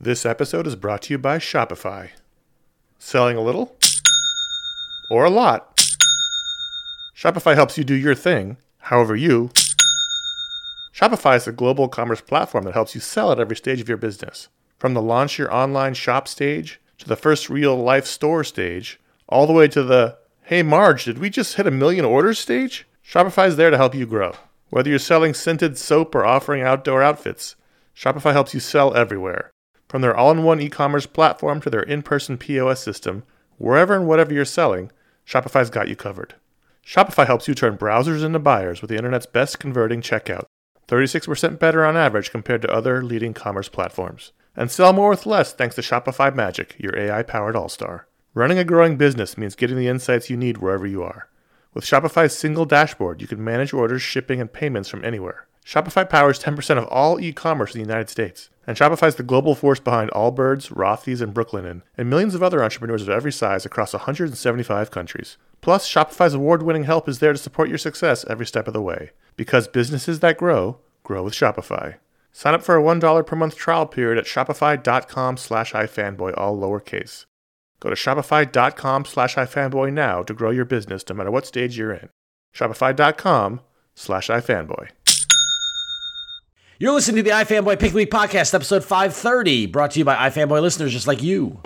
This episode is brought to you by Shopify. Selling a little or a lot? Shopify helps you do your thing, however you. Shopify is a global commerce platform that helps you sell at every stage of your business. From the launch your online shop stage, to the first real-life store stage, all the way to the, hey Marge, did we just hit 1 million orders stage? Shopify is there to help you grow. Whether you're selling scented soap or offering outdoor outfits, Shopify helps you sell everywhere. From their all-in-one e-commerce platform to their in-person POS system, wherever and whatever you're selling, Shopify's got you covered. Shopify helps you turn browsers into buyers with the internet's best converting checkout, 36% better on average compared to other leading commerce platforms. And sell more with less thanks to Shopify Magic, your AI-powered all-star. Running a growing business means getting the insights you need wherever you are. With Shopify's single dashboard, you can manage orders, shipping, and payments from anywhere. Shopify powers 10% of all e-commerce in the United States. And Shopify's the global force behind Allbirds, Rothy's, and Brooklinen, and millions of other entrepreneurs of every size across 175 countries. Plus, Shopify's award-winning help is there to support your success every step of the way. Because businesses that grow, grow with Shopify. Sign up for a $1 per month trial period at shopify.com/ifanboy, all lowercase. Go to shopify.com/ifanboy now to grow your business no matter what stage you're in. Shopify.com/ifanboy. You're listening to the iFanboy Pick of the Week podcast, episode 530, brought to you by iFanboy listeners just like you.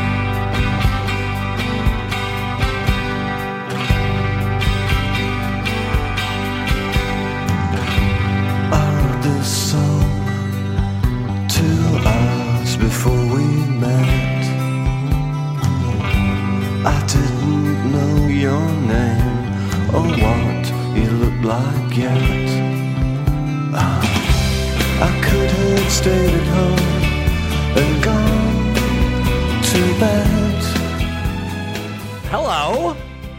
Before we met, I didn't know your name or what you looked like yet. I could have stayed at home and gone to bed. Hello.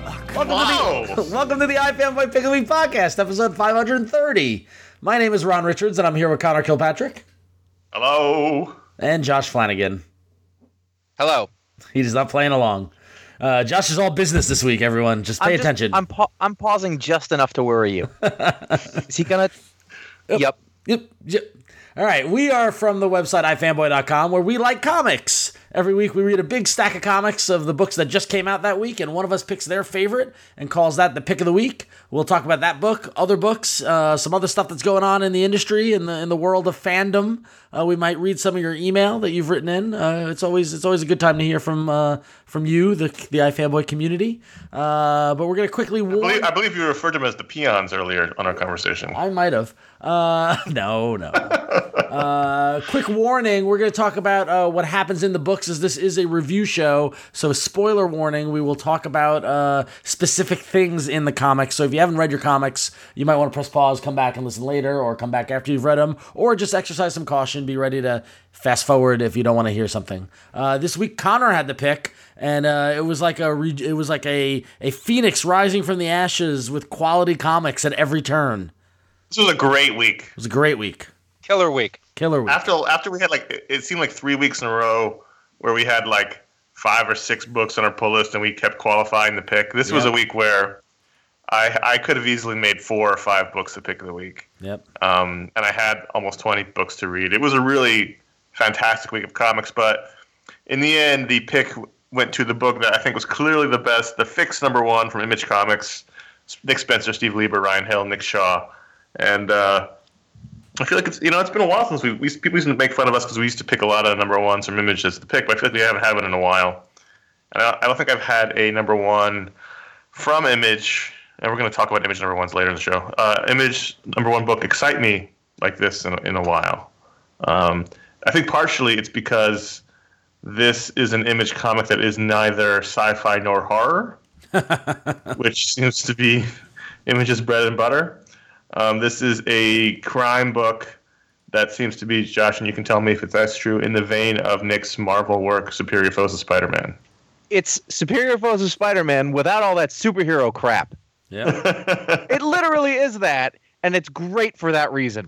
Welcome to the iFanboy Pick of the Week podcast, episode 530. My name is Ron Richards, and I'm here with Connor Kilpatrick. Hello. And Josh Flanagan. Hello. He's not playing along. Josh is all business this week, everyone. Just pay attention. I'm pausing just enough to worry you. Is he gonna? Yep. All right. We are from the website ifanboy.com, where we like comics. Every week we read a big stack of comics of the books that just came out that week, and one of us picks their favorite and calls that the pick of the week. We'll talk about that book, other books, some other stuff that's going on in the industry, in the world of fandom. We might read some of your email that you've written in. It's always a good time to hear from you, the iFanboy community. But we're going to quickly warn... I believe you referred to them as the peons earlier on our conversation. I might have. No. Quick warning, we're going to talk about what happens in the books, as this is a review show. So spoiler warning, we will talk about specific things in the comics. So if you haven't read your comics, you might want to press pause, come back and listen later, or come back after you've read them, or just exercise some caution. Be ready to fast forward if you don't want to hear something. This week, Connor had the pick, and it was like a phoenix rising from the ashes with quality comics at every turn. This was a great week. It was a great week. Killer week. After we had it seemed like 3 weeks in a row where we had like 5 or 6 books on our pull list and we kept qualifying the pick. This was a week where I could have easily made 4 or 5 books the pick of the week. Yep. And I had almost 20 books to read. It was a really fantastic week of comics, but in the end, the pick went to the book that I think was clearly the best, the Fix #1 from Image Comics. Nick Spencer, Steve Lieber, Ryan Hill, Nick Shaw. And I feel like it's been a while since people used to make fun of us because we used to pick a lot of #1s from Image as the pick, but I feel like we haven't had one in a while. And I don't think I've had a #1 from Image, and we're going to talk about Image #1s later in the show. Image #1 book excite me like this in a while. I think partially it's because this is an Image comic that is neither sci-fi nor horror, which seems to be Image's bread and butter. This is a crime book that seems to be, Josh, and you can tell me if that's true, in the vein of Nick's Marvel work, Superior Foes of Spider-Man. It's Superior Foes of Spider-Man without all that superhero crap. Yeah. It literally is that, and it's great for that reason.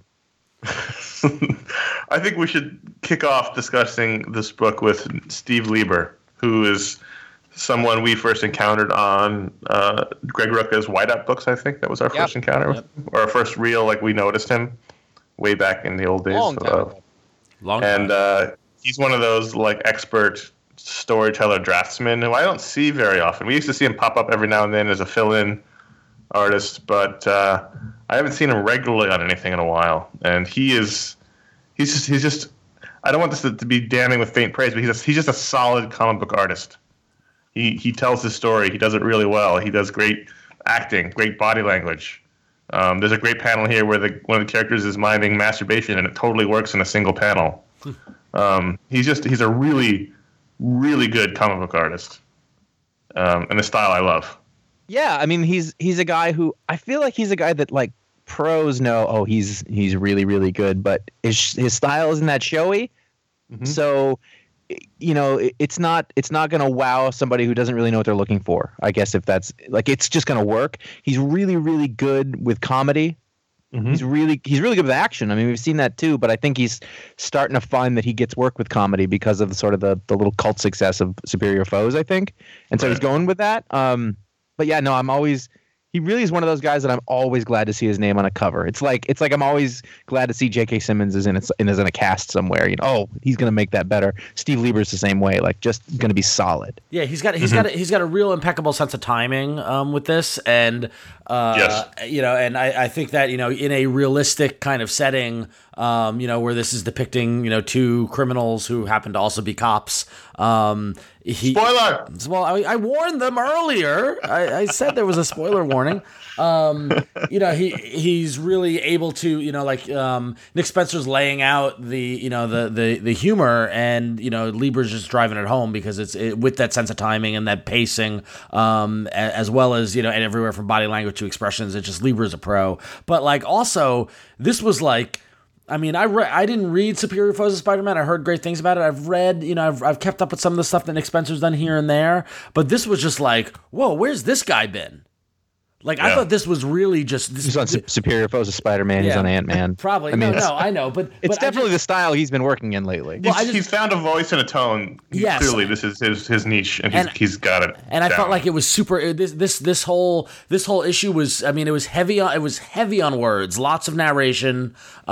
I think we should kick off discussing this book with Steve Lieber, who is someone we first encountered on Greg Rucka's Whiteout books. I think that was our first encounter with him, or our first real, we noticed him way back in the old days. Long time. And he's one of those like expert storyteller draftsmen who I don't see very often. We used to see him pop up every now and then as a fill-in artist, but I haven't seen him regularly on anything in a while. And he's just I don't want this to be damning with faint praise, but he's just a solid comic book artist. He tells his story. He does it really well. He does great acting, great body language. There's a great panel here where one of the characters is minding masturbation, and it totally works in a single panel. He's a really, really good comic book artist, and the style I love. Yeah, I mean he's a guy who I feel like he's a guy that like pros know. Oh, he's really, really good, but his style isn't that showy. Mm-hmm. So, you know, it's not going to wow somebody who doesn't really know what they're looking for. I guess if that's like, it's just going to work. He's really, really good with comedy. Mm-hmm. He's really good with action. I mean, we've seen that too, but I think he's starting to find that he gets work with comedy because of sort of the little cult success of Superior Foes, I think. And so he's going with that. But yeah, no, he really is one of those guys that I'm always glad to see his name on a cover. It's like I'm always glad to see J.K. Simmons is in a cast somewhere. You know, oh, he's going to make that better. Steve Lieber's the same way, like just going to be solid. Yeah, he's got a real impeccable sense of timing with this, and yes. You know, and I think that, you know, in a realistic kind of setting, you know, where this is depicting, you know, two criminals who happen to also be cops. Spoiler! Well, I warned them earlier. I said there was a spoiler warning. You know, he's really able to, you know, like Nick Spencer's laying out the humor, and, you know, Lieber's just driving it home because it's with that sense of timing and that pacing, as well as, you know, and everywhere from body language to expressions. It's just Lieber's a pro. But like also, this was like, I mean, I didn't read Superior Foes of Spider-Man. I heard great things about it. I've read, you know, I've kept up with some of the stuff that Nick Spencer's done here and there. But this was just like, whoa, where's this guy been? Like, I thought this was really just... He's on Superior Foes of Spider-Man. Yeah. He's on Ant-Man. Probably. I mean, I know. But it's definitely the style he's been working in lately. Well, he's found a voice and a tone. Yes. Clearly, this is his niche, and he's got it. And I felt like it was super... This whole issue was... I mean, it was heavy on words. Lots of narration.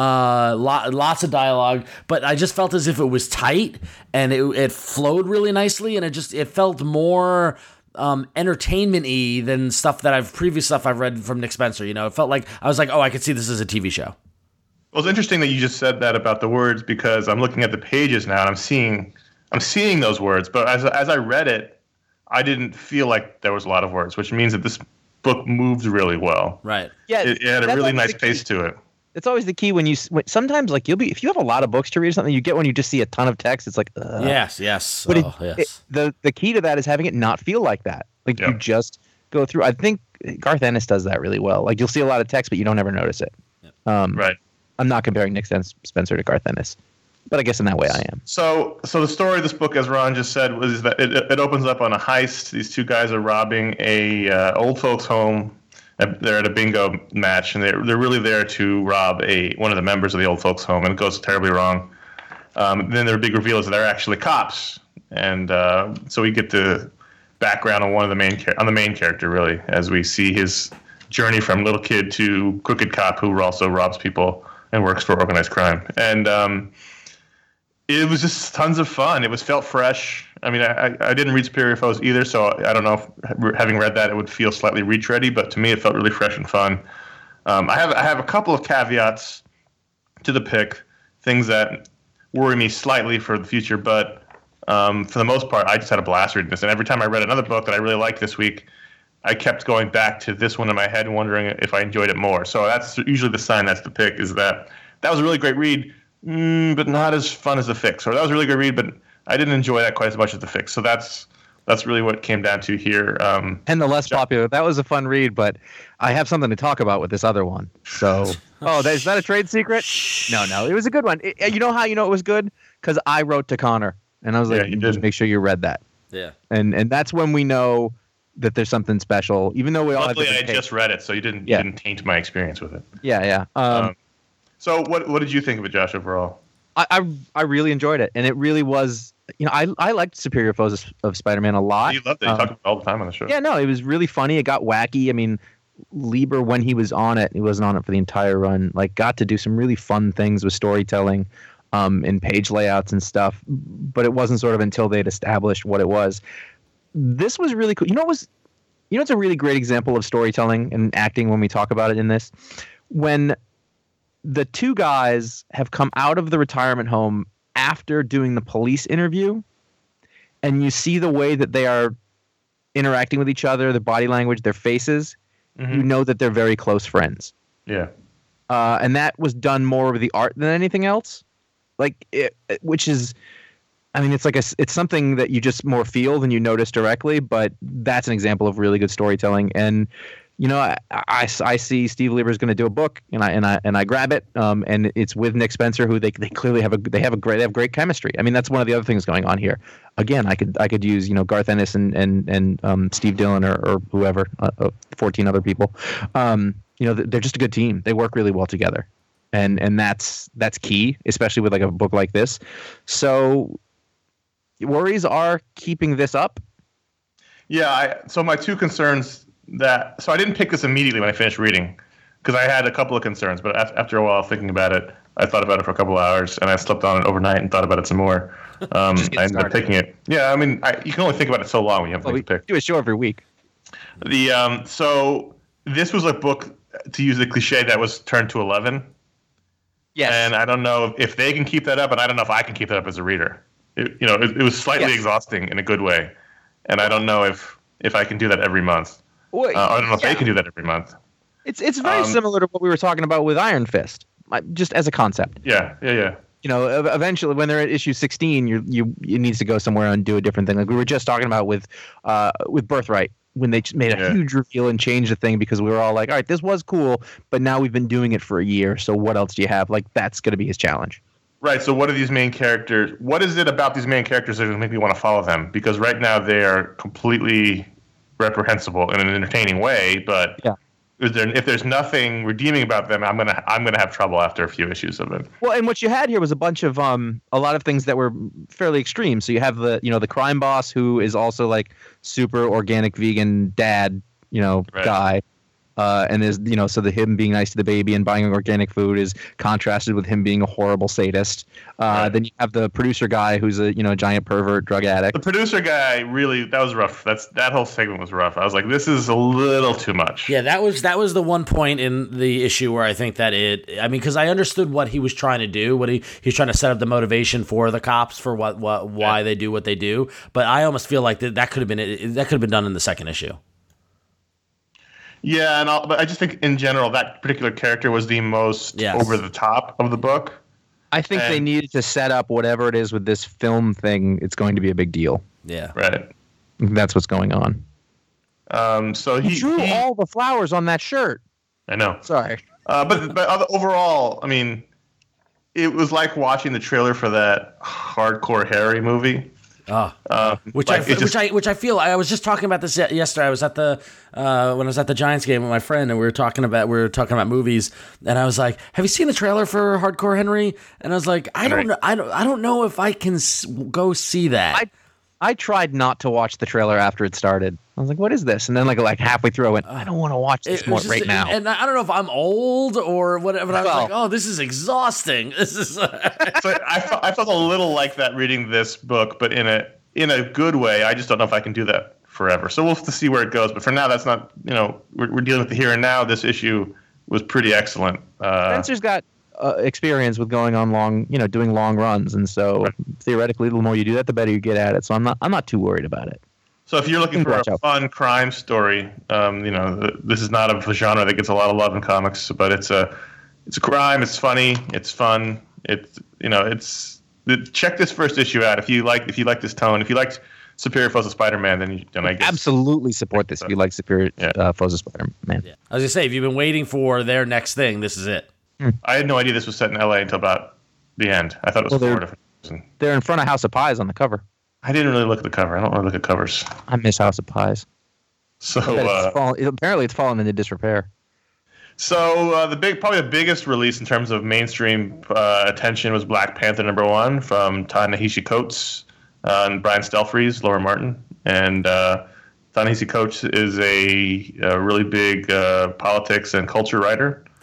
Lots of dialogue. But I just felt as if it was tight, and it flowed really nicely, and it felt more... entertainment-y than previous stuff I've read from Nick Spencer. You know, it felt like I was like, oh, I could see this as a TV show. Well, it's interesting that you just said that about the words, because I'm looking at the pages now and I'm seeing those words, but as I read it, I didn't feel like there was a lot of words, which means that this book moved really well. Right. Yeah. It had a really nice pace to it. It's always the key when sometimes like if you have a lot of books to read or something, you get when you just see a ton of text, it's like, ugh. Yes. But the key to that is having it not feel like that. Like you just go through. I think Garth Ennis does that really well. Like you'll see a lot of text, but you don't ever notice it. Right. I'm not comparing Nick Spencer to Garth Ennis, but I guess in that way I am. So the story of this book, as Ron just said, was that it opens up on a heist. These two guys are robbing a old folks' home. They're at a bingo match, and they're really there to rob one of the members of the old folks' home, and it goes terribly wrong. Then their big reveal is that they're actually cops, and so we get the background on the main character, really, as we see his journey from little kid to crooked cop who also robs people and works for organized crime. And it was just tons of fun. It felt fresh. I mean, I didn't read Superior Foes either, so I don't know if having read that it would feel slightly retready, but to me it felt really fresh and fun. I have a couple of caveats to the pick, things that worry me slightly for the future, but for the most part, I just had a blast reading this. And every time I read another book that I really liked this week, I kept going back to this one in my head and wondering if I enjoyed it more. So that's usually the sign that's the pick, is that was a really great read, but not as fun as The Fix. Or that was a really good read, but I didn't enjoy that quite as much as The Fix. So that's really what it came down to here. And the less popular. That was a fun read, but I have something to talk about with this other one. So, is that a trade secret? No, it was a good one. You know how you know it was good? Because I wrote to Connor, and I was like, just make sure you read that. Yeah. And that's when we know that there's something special, even though we all Luckily, I just read it, so you didn't taint my experience with it. Yeah. So what did you think of it, Josh, overall? I really enjoyed it, and it really was. You know, I liked Superior Foes of Spider-Man a lot. You loved it. You talked about it all the time on the show. Yeah, no, it was really funny. It got wacky. I mean, Lieber, when he was on it, he wasn't on it for the entire run. Like, got to do some really fun things with storytelling. in page layouts and stuff, but it wasn't sort of until they'd established what it was. This was really cool. It's a really great example of storytelling and acting when we talk about it in this. When the two guys have come out of the retirement home after doing the police interview, and you see the way that they are interacting with each other, their body language, their faces, you know that they're very close friends. Yeah. And that was done more with the art than anything else. Which is, I mean, it's something that you just more feel than you notice directly, but that's an example of really good storytelling. And I see Steve Lieber is going to do a book, and I grab it, and it's with Nick Spencer, who they clearly have great chemistry. I mean, that's one of the other things going on here. Again, I could use Garth Ennis and Steve Dillon or whoever, 14 other people. They're just a good team. They work really well together, and that's key, especially with like a book like this. So worries are keeping this up. Yeah. So my two concerns. So I didn't pick this immediately when I finished reading because I had a couple of concerns, but after a while thinking about it, I thought about it for a couple of hours and I slept on it overnight and thought about it some more. I ended up picking it. Yeah, I mean, you can only think about it so long when you have things to pick. Do a show every week. So this was a book, to use the cliche, that was turned to 11. Yes. And I don't know if they can keep that up, and I don't know if I can keep that up as a reader. It was slightly exhausting in a good way, and I don't know if I can do that every month. I don't know if they can do that every month. It's very similar to what we were talking about with Iron Fist, just as a concept. Yeah. Eventually, when they're at issue 16, you needs to go somewhere and do a different thing. Like we were just talking about with Birthright, when they made a huge reveal and changed the thing because we were all like, all right, this was cool, but now we've been doing it for a year. So what else do you have? Like that's going to be his challenge. Right. So what are these main characters? What is it about these main characters that make me want to follow them? Because right now they are completely reprehensible in an entertaining way, but if there's nothing redeeming about them, I'm gonna have trouble after a few issues of it. Well, and what you had here was a bunch of a lot of things that were fairly extreme. So you have the crime boss who is also like super organic vegan dad, guy. And there's, so him being nice to the baby and buying organic food is contrasted with him being a horrible sadist. Then you have the producer guy who's a, giant pervert drug addict. The producer guy that was rough. That whole segment was rough. I was like, this is a little too much. Yeah, that was the one point in the issue where I think that because I understood what he was trying to do, what he was trying to set up the motivation for the cops for why they do what they do. But I almost feel like that could have been done in the second issue. Yeah, but I just think in general that particular character was the most over the top of the book. I think they needed to set up whatever it is with this film thing. It's going to be a big deal. Yeah, right. That's what's going on. So he drew all the flowers on that shirt. I know. Sorry, but overall, I mean, it was like watching the trailer for that Hardcore Harry movie. Which I feel I was just talking about this yesterday. I was at the when I was at the Giants game with my friend, and we were talking about movies, and I was like, "Have you seen the trailer for Hardcore Henry?" And I was like, "I don't know if I can go see that." I tried not to watch the trailer after it started. I was like, "What is this?" And then like halfway through, I went, "I don't want to watch this right now." And I don't know if I'm old or whatever. But I was like, "Oh, this is exhausting." This is. So I felt a little like that reading this book, but in a good way. I just don't know if I can do that forever. So we'll have to see where it goes. But for now, that's not. We're dealing with the here and now. This issue was pretty excellent. Spencer's got experience with going on doing long runs, and so theoretically, the more you do that, the better you get at it. So I'm not too worried about it. So if you're looking for a fun crime story, this is not a genre that gets a lot of love in comics, but it's a crime. It's funny. It's fun. Check this first issue out if you like this tone. If you liked Superior Foes of Spider-Man, then I guess absolutely support this. If you like Superior Foes of Spider-Man, yeah. I was gonna say, if you've been waiting for their next thing, this is it. I had no idea this was set in LA until about the end. I thought it was Florida. They're in front of House of Pies on the cover. I didn't really look at the cover. I don't really look at covers. I miss House of Pies. So apparently, it's fallen into disrepair. So probably the biggest release in terms of mainstream attention was Black Panther #1 from Ta-Nehisi Coates and Brian Stelfreeze, Laura Martin, and Ta-Nehisi Coates is a really big politics and culture writer.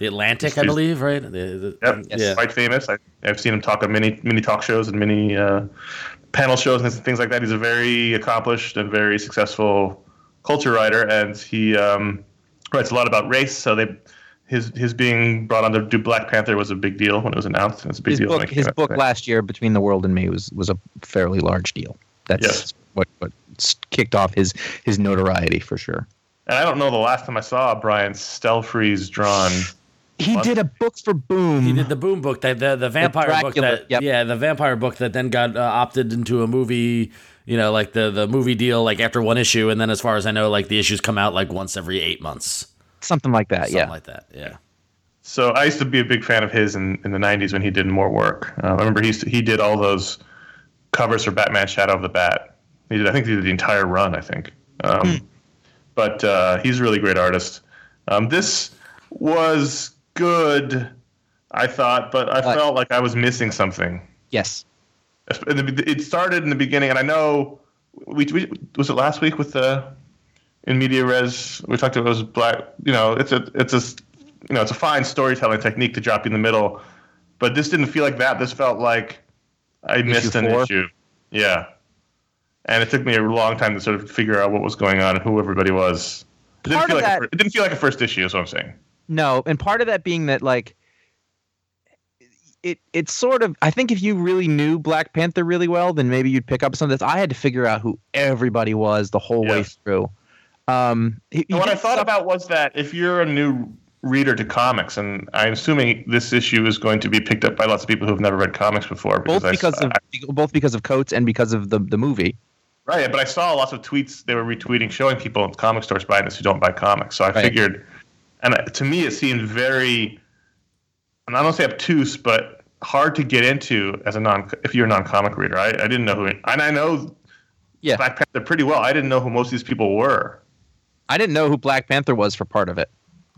The Atlantic, I believe, right? Yep, Yeah. quite famous. I've seen him talk on many talk shows and many panel shows and things like that. He's a very accomplished and very successful culture writer, and he writes a lot about race. So his being brought on to do Black Panther was a big deal when it was announced. It was a big deal. His book last year, Between the World and Me, was a fairly large deal. That's what kicked off his notoriety for sure. And I don't know the last time I saw Brian Stelfreeze drawn. He did a book for Boom. He did the Boom book, the vampire book the vampire book that then got opted into a movie. You know, like the movie deal, like after one issue, and then as far as I know, like the issues come out like once every 8 months. Something like that, Something like that, yeah. So I used to be a big fan of his in the 90s when he did more work. I remember he did all those covers for Batman Shadow of the Bat. I think he did the entire run, I think. But he's a really great artist. This was good, I thought, but I felt like I was missing something. Yes. It started in the beginning, and I know we was it last week with in media res we talked about it was black. You know, it's a fine storytelling technique to drop you in the middle, but this didn't feel like that. This felt like I missed an issue. Yeah, and it took me a long time to sort of figure out what was going on and who everybody was. It didn't feel like a first issue. Is what I'm saying. No, and part of that being that like. It's sort of, I think if you really knew Black Panther really well, then maybe you'd pick up some of this. I had to figure out who everybody was the whole way through. What I thought about was that if you're a new reader to comics, and I'm assuming this issue is going to be picked up by lots of people who have never read comics before. Both because of Coates and because of the movie. Right, but I saw lots of tweets they were retweeting showing people in comic stores buying this who don't buy comics. So I figured, and to me it seemed very... and I don't say obtuse, but hard to get into as if you're a non-comic reader. I didn't know who, and I know Black Panther pretty well. I didn't know who most of these people were. I didn't know who Black Panther was for part of it.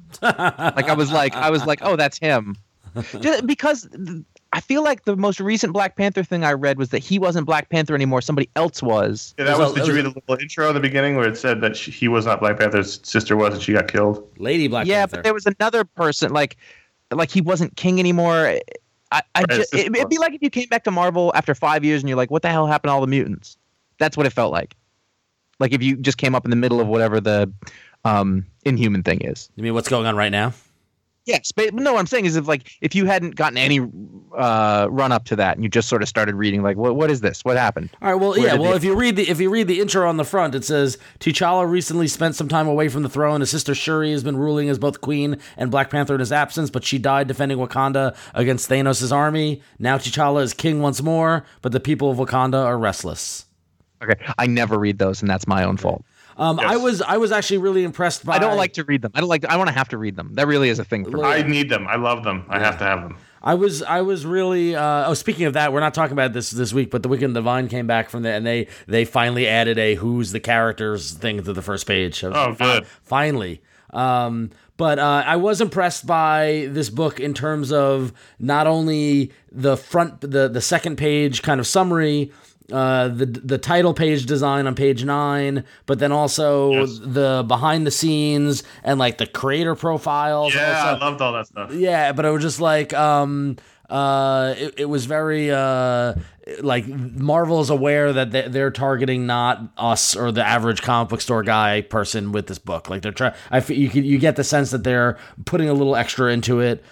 I was like, oh, that's him. Just because I feel like the most recent Black Panther thing I read was that he wasn't Black Panther anymore. Somebody else was. Yeah, did you read the little intro in the beginning where it said that he was not Black Panther's sister was, and she got killed? Lady Black Panther. Yeah, but there was another person like he wasn't king anymore. It'd be like if you came back to Marvel after 5 years and you're like, what the hell happened to all the mutants? That's what it felt like. Like if you just came up in the middle of whatever the Inhuman thing is. You mean what's going on right now? Yes, but no, what I'm saying is if you hadn't gotten any run up to that and you just sort of started reading, like, what is this? What happened? All right, well, if you read the intro on the front, it says T'Challa recently spent some time away from the throne. His sister Shuri has been ruling as both Queen and Black Panther in his absence, but she died defending Wakanda against Thanos' army. Now T'Challa is king once more, but the people of Wakanda are restless. Okay, I never read those, and that's my own fault. Yes. I was actually really impressed by... I don't like to read them. I want to have to read them. That really is a thing for me. I need them. I love them. I have to have them. I was really speaking of that, we're not talking about this week, but The Wicked and Divine came back from there, and they finally added a who's the characters thing to the first page. Good. Finally. But I was impressed by this book in terms of not only the second page kind of summary, the title page design on page 9, but then also the behind the scenes and like the creator profiles. Yeah, I loved all that stuff. Yeah, but it was just like it was very like Marvel is aware that they're targeting not us or the average comic book store guy person with this book. Like they're trying. You get the sense that they're putting a little extra into it,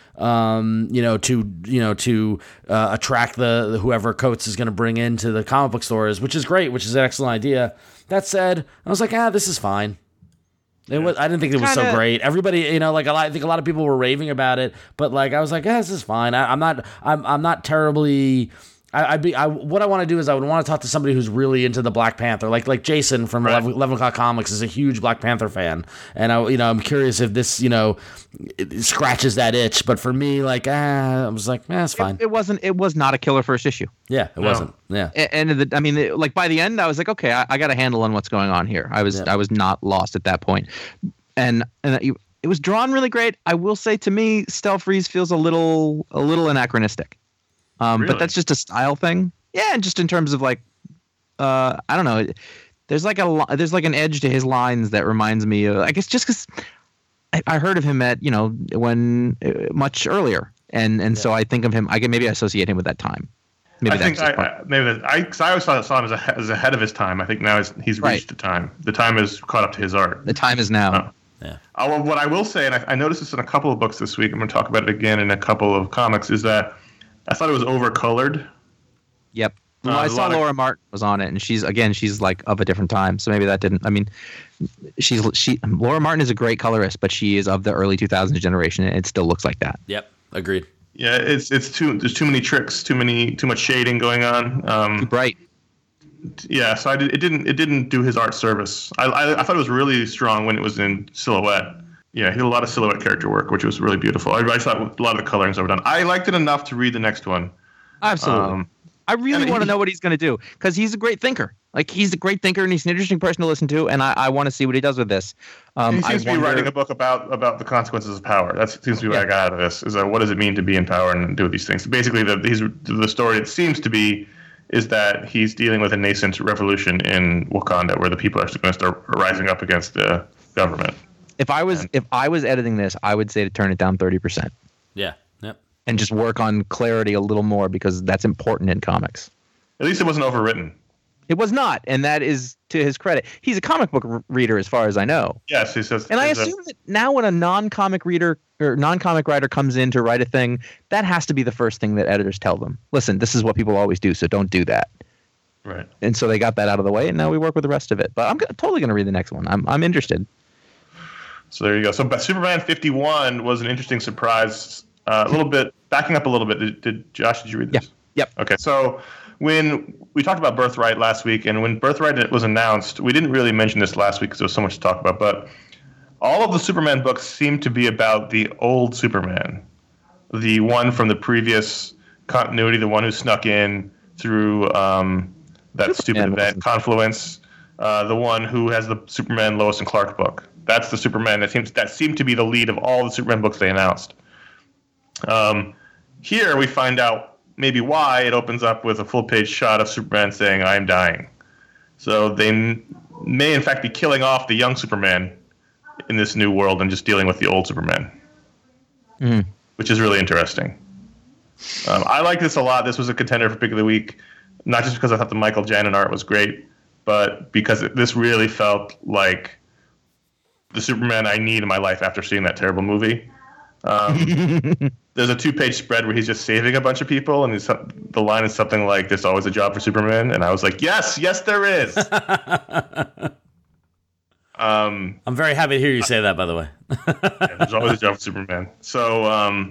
to attract the whoever Coates is going to bring into the comic book stores, which is great, which is an excellent idea. That said, I was like, this is fine. I didn't think it was so great. Everybody, I think a lot of people were raving about it, but like I was like, this is fine. I'm not terribly. What I want to do is I would want to talk to somebody who's really into the Black Panther, like Jason from 11 O'Clock Comics is a huge Black Panther fan, and I'm curious if this it scratches that itch. But for me, I was like, it's fine. It was not a killer first issue. Yeah, it wasn't. Yeah, and by the end, I was like, okay, I got a handle on what's going on here. I was not lost at that point, and it was drawn really great. I will say, to me, Stelfreeze feels a little anachronistic. Really? But that's just a style thing. Yeah, and just in terms of I don't know. There's like an edge to his lines that reminds me of, I guess, just because I heard of him at when much earlier, and so I think of him. Maybe I associate him with that time. Maybe I always saw him as ahead of his time. I think now he's reached the time. The time is caught up to his art. The time is now. Yeah. Well, what I will say, and I noticed this in a couple of books this week, I'm going to talk about it again in a couple of comics, is that I thought it was overcolored. Yep. Well, I saw Laura Martin was on it, and she's like of a different time, so maybe that didn't. I mean, Laura Martin is a great colorist, but she is of the early 2000s generation, and it still looks like that. Yep, agreed. Yeah, there's too many tricks, too much shading going on. Too bright. Yeah, so it didn't do his art service. I thought it was really strong when it was in silhouette. Yeah, he did a lot of silhouette character work, which was really beautiful. I thought a lot of the colorings overdone. I liked it enough to read the next one. Absolutely. I really want to know what he's going to do, because he's a great thinker. Like, he's a great thinker, and he's an interesting person to listen to, and I want to see what he does with this. He seems to be writing a book about the consequences of power. That seems to be what I got out of this, is what does it mean to be in power and do these things. Basically, the story, it seems to be, is that he's dealing with a nascent revolution in Wakanda, where the people are going to start rising up against the government. If I was editing this, I would say to turn it down 30%. Yeah. Yep. And just work on clarity a little more, because that's important in comics. At least it wasn't overwritten. It was not, and that is to his credit. He's a comic book reader, as far as I know. Yes, he says. And I assume that now, when a non-comic reader or non-comic writer comes in to write a thing, that has to be the first thing that editors tell them. Listen, this is what people always do, so don't do that. Right. And so they got that out of the way, and now we work with the rest of it. But I'm totally going to read the next one. I'm interested. So there you go. So Superman 51 was an interesting surprise. A little bit, backing up a little bit. Did you read this? Yeah. Yep. Okay. So when we talked about Birthright last week, and when Birthright was announced, we didn't really mention this last week because there was so much to talk about, but all of the Superman books seem to be about the old Superman, the one from the previous continuity, the one who snuck in through that stupid event, Confluence, the one who has the Superman Lois and Clark book. That's the Superman that seemed to be the lead of all the Superman books they announced. Here we find out maybe why. It opens up with a full-page shot of Superman saying, "I am dying." So they may in fact be killing off the young Superman in this new world and just dealing with the old Superman, which is really interesting. I like this a lot. This was a contender for Pick of the Week, not just because I thought the Michael Janin art was great, but because this really felt like the Superman I need in my life after seeing that terrible movie. There's a 2-page spread where he's just saving a bunch of people, and the line is something like, "There's always a job for Superman," and I was like, yes, there is. I'm very happy to hear you say that, by the way. Yeah, there's always a job for Superman. So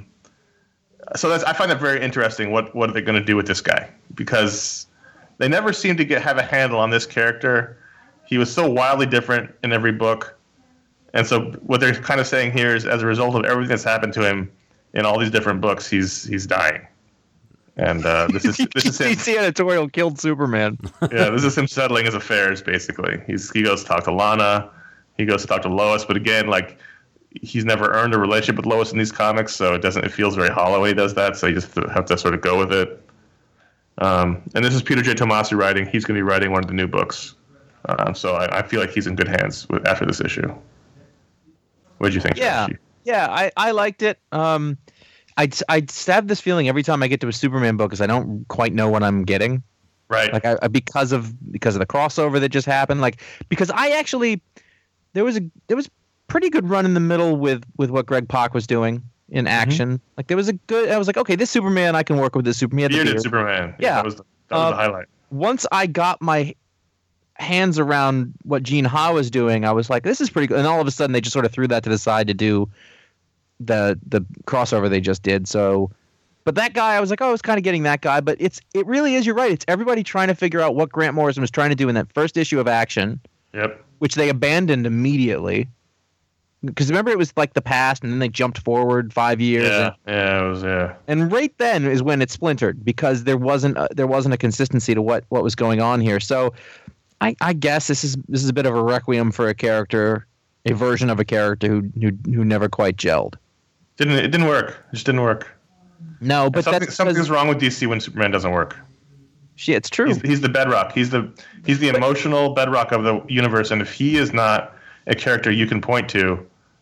I find that very interesting. What are they going to do with this guy? Because they never seem to have a handle on this character. He was so wildly different in every book. And so what they're kind of saying here is, as a result of everything that's happened to him in all these different books, he's dying. And this is him. DC editorial killed Superman. Yeah, this is him settling his affairs, basically. He goes to talk to Lana. He goes to talk to Lois. But again, like, he's never earned a relationship with Lois in these comics, so it feels very hollow when he does that. So you just have to sort of go with it. And this is Peter J. Tomasi writing. He's going to be writing one of the new books. So I feel like he's in good hands after this issue. What did you think? Yeah, Josh? Yeah, I liked it. I have this feeling every time I get to a Superman book, because I don't quite know what I'm getting. Right. Like because of the crossover that just happened. Like, because there was pretty good run in the middle with what Greg Pak was doing in action. Mm-hmm. Like, there was I was like, okay, this Superman, I can work with this Superman. Bearded Superman. Yeah. That was the highlight. Once I got my hands around what Gene Ha was doing, I was like, this is pretty good. And all of a sudden they just sort of threw that to the side to do the crossover they just did. So, but that guy, I was like, oh, I was kind of getting that guy. But it really is, you're right. It's everybody trying to figure out what Grant Morrison was trying to do in that first issue of Action. Yep. Which they abandoned immediately. Because remember, it was like the past, and then they jumped forward 5 years. Yeah, it was. And right then is when it splintered, because there wasn't a consistency to what was going on here. So I guess this is a bit of a requiem for a character, a version of a character who never quite gelled. It didn't work. It just didn't work. No, but something's wrong with DC when Superman doesn't work. Shit, it's true. He's the bedrock. He's the emotional bedrock of the universe, and if he is not a character you can point to,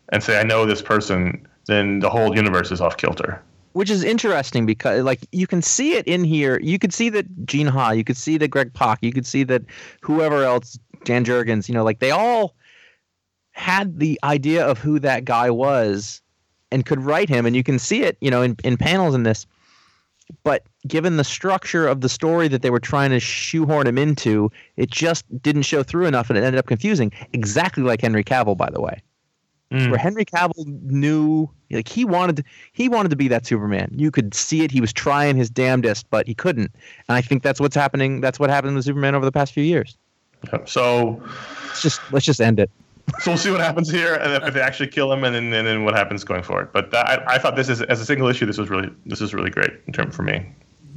and say I know this person, then the whole universe is off kilter. Which is interesting because, like, you can see it in here. You could see that Gene Ha, you could see that Greg Pak, you could see that whoever else, Dan Jurgens, like they all had the idea of who that guy was and could write him, and you can see it, in panels in this. But given the structure of the story that they were trying to shoehorn him into, it just didn't show through enough, and it ended up confusing. Exactly like Henry Cavill, by the way. Where Henry Cavill knew, like, he wanted to be that Superman. You could see it. He was trying his damnedest, but he couldn't. And I think that's what's happening. That's what happened to Superman over the past few years. So let's just end it. So we'll see what happens here, and if they actually kill him, and then what happens going forward. But I thought this is, as a single issue, this is really great in term for me.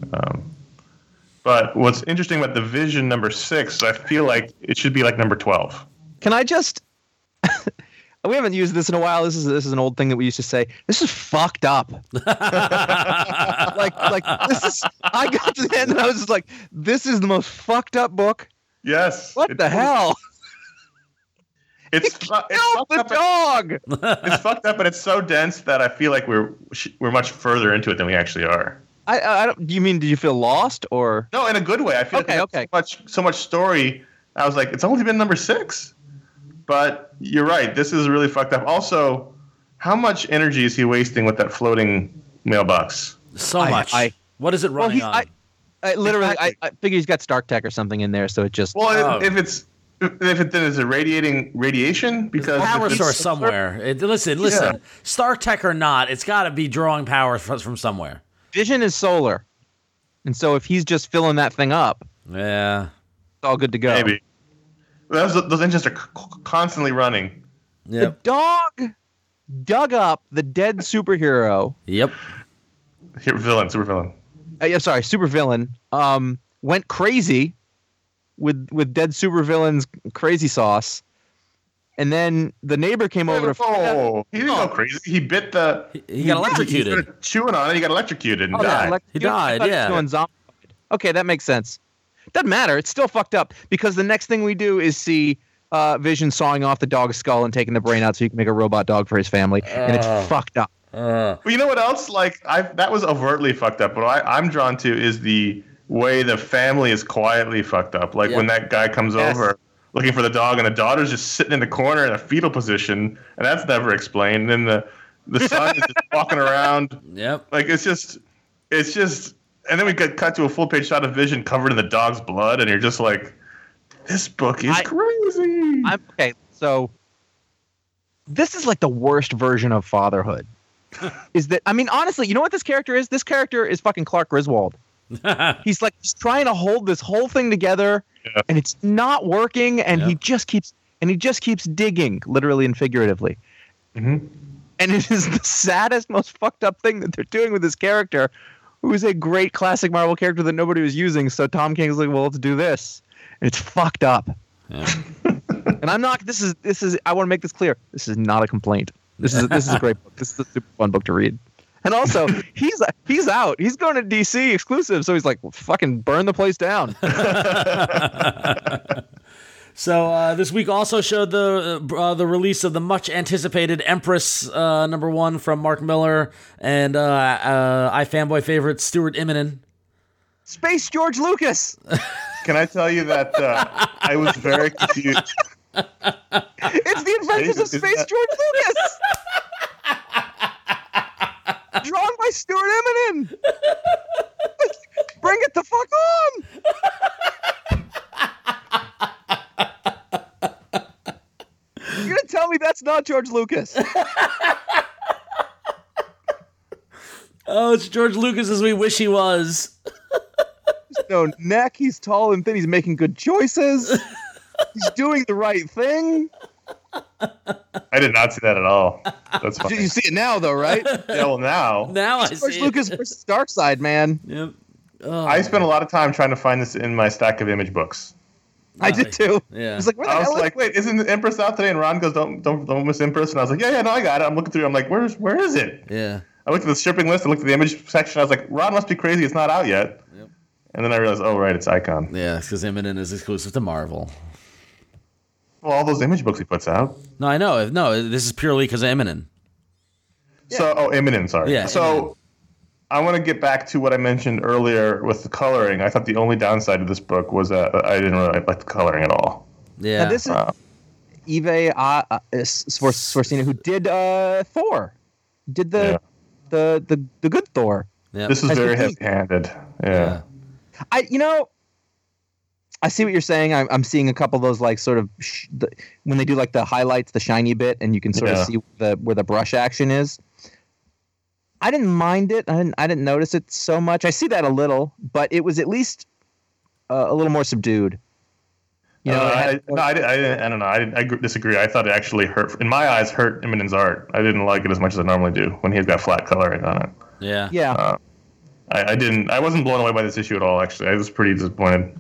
But what's interesting about the Vision number 6, I feel like it should be like number 12. Can I just? We haven't used this in a while. This is an old thing that we used to say. This is fucked up. like this is. I got to the end and I was just like, this is the most fucked up book. Yes. What the hell? It's fucked the dog. It's fucked up, but it's so dense that I feel like we're much further into it than we actually are. I don't. Do you mean? Did you feel lost or? No, in a good way. I feel so much story. I was like, it's only been number 6, but you're right. This is really fucked up. Also, how much energy is he wasting with that floating mailbox? So much. What is it running on? I figure he's got Stark Tech or something in there, so it just. Well, if it then is it radiating radiation because power source somewhere. Listen. Yeah. Stark Tech or not, it's got to be drawing power from somewhere. Vision is solar, and so if he's just filling that thing up, yeah, it's all good to go. Maybe those engines are constantly running. Yep. The dog dug up the dead superhero. Yep. Supervillain. Supervillain. Went crazy with dead supervillain's crazy sauce, and then the neighbor came over to. He didn't go crazy. He bit the. He got electrocuted. He started chewing on it. He got electrocuted and died. He died. Yeah. Zombified. Okay, that makes sense. Doesn't matter. It's still fucked up because the next thing we do is see Vision sawing off the dog's skull and taking the brain out so he can make a robot dog for his family, and it's fucked up. Well, you know what else? Like that was overtly fucked up. What I'm drawn to is the way the family is quietly fucked up. Like when that guy comes over looking for the dog, and the daughter's just sitting in the corner in a fetal position, and that's never explained. And then the son is just walking around. Yep. Like it's just, and then we get cut to a full page shot of Vision covered in the dog's blood, and you're just like, this book is crazy. Okay, so this is like the worst version of fatherhood. Is that, I mean, honestly, you know what this character is? This character is fucking Clark Griswold. He's trying to hold this whole thing together, and it's not working, and he just keeps digging, literally and figuratively. Mm-hmm. And it is the saddest, most fucked up thing that they're doing with this character, who is a great classic Marvel character that nobody was using. So Tom King's like, well, let's do this, and it's fucked up. Yeah. And I'm not. This is. I want to make this clear. This is not a complaint. This is a great book. This is a super fun book to read. And also, he's out. He's going to DC exclusive, so he's like, fucking burn the place down. So this week also showed the release of the much anticipated Empress #1 from Mark Millar and iFanboy favorite Stuart Immonen. Space George Lucas. Can I tell you that I was very confused. It's the Adventures of Space George Lucas. Drawn by Stuart Immonen. Bring it the fuck on. You're gonna tell me that's not George Lucas? Oh, it's George Lucas as we wish he was. There's no neck. He's tall and thin. He's making good choices. He's doing the right thing. I did not see that at all. That's funny. You see it now, though, right? Yeah, well, now I see George Lucas versus Darkseid, man. Yep. Oh. I spent a lot of time trying to find this in my stack of Image books. I did too. Yeah. I was like, where the hell is wait, isn't the Empress out today? And Ron goes, don't miss Empress. And I was like, yeah, no, I got it. I'm looking through. I'm like, where is it? Yeah. I looked at the shipping list. I looked at the Image section. I was like, Ron must be crazy. It's not out yet. Yep. And then I realized, oh right, it's Icon. Yeah, it's because Immonen is exclusive to Marvel. Well, all those image books he puts out. No, I know. No, this is purely because of Eminem. So, Eminem, sorry. Yeah, So, I want to get back to what I mentioned earlier with the coloring. I thought the only downside of this book was that I didn't really like the coloring at all. Yeah. Now, this is Eve Svorcina, who did Thor, did the good Thor. Yeah. This is very heavy-handed. Yeah. I see what you're saying. I'm seeing a couple of those like sort of when they do like the highlights, the shiny bit, and you can sort of see where the brush action is. I didn't mind it. I didn't notice it so much. I see that a little, but it was at least a little more subdued. You know, I don't know. I disagree. I thought it actually hurt. In my eyes, hurt Eminem's art. I didn't like it as much as I normally do when he's got flat coloring on it. Yeah. Yeah. I didn't. I wasn't blown away by this issue at all. Actually, I was pretty disappointed.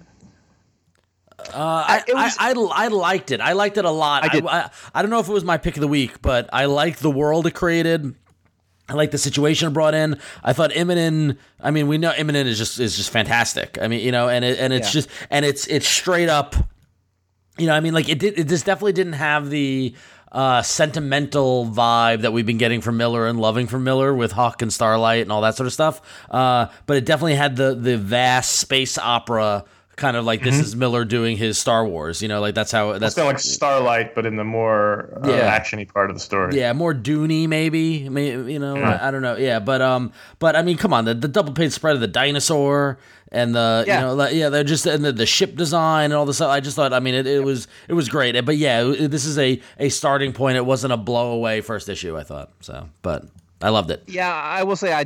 I liked it. I liked it a lot. I don't know if it was my pick of the week, but I liked the world it created. I like the situation it brought in. I thought Eminem. I mean, we know Eminem is just fantastic. I mean, you know, and it's straight up. You know, I mean, like this definitely didn't have the sentimental vibe that we've been getting from Miller and loving from Miller with Hawk and Starlight and all that sort of stuff. But it definitely had the vast space opera. Kind of like this is Miller doing his Star Wars, you know, like that's how that's kind of like Starlight, but in the more actiony part of the story. Yeah, more Dooney maybe, you know, I don't know. Yeah, but I mean, come on, the double page spread of the dinosaur and they're just and the ship design and all this stuff. I just thought, I mean, it was great, but yeah, this is a starting point. It wasn't a blow away first issue, I thought. So, but I loved it. Yeah, I will say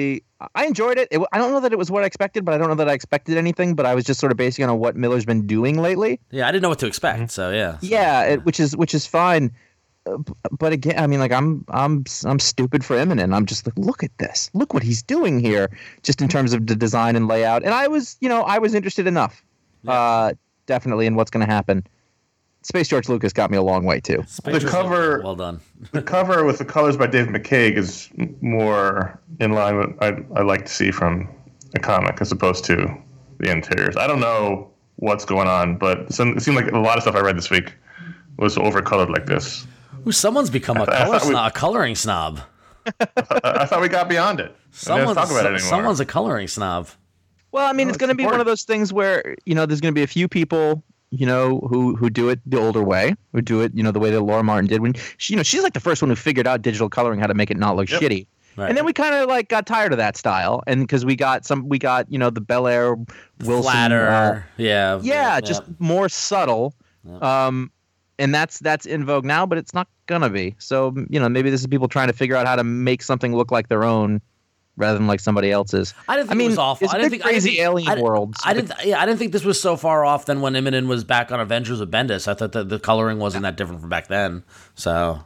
I enjoyed it. I don't know that it was what I expected, but I don't know that I expected anything. But I was just sort of basing on what Miller's been doing lately. Yeah, I didn't know what to expect. So yeah. Yeah, which is fine. But again, I mean, like I'm stupid for Eminem. I'm just like, look at this. Look what he's doing here, just in terms of the design and layout. And I was interested enough, definitely in what's going to happen. Space George Lucas got me a long way too. The cover, well done. The cover with the colors by Dave McCaig is more in line with I like to see from a comic as opposed to the interiors. I don't know what's going on, but it seemed like a lot of stuff I read this week was overcolored like this. Ooh, someone's become a coloring snob. I thought we got beyond it. Let's talk about it anymore. Someone's a coloring snob. Well, I mean, it's going to be one of those things where there's going to be a few people. Who do it the older way, who do it, the way that Laura Martin did when she's like the first one who figured out digital coloring, how to make it not look shitty. Right. And then we kind of like got tired of that style. And because we got the Bel Air Wilson. Flatter. Just more subtle. Yeah. And that's in vogue now, but it's not going to be. So, maybe this is people trying to figure out how to make something look like their own. Rather than like somebody else's. I didn't think it was awful. I didn't think crazy alien worlds. I didn't think this was so far off than when Eminem was back on Avengers with Bendis. I thought that the coloring wasn't that different from back then. So,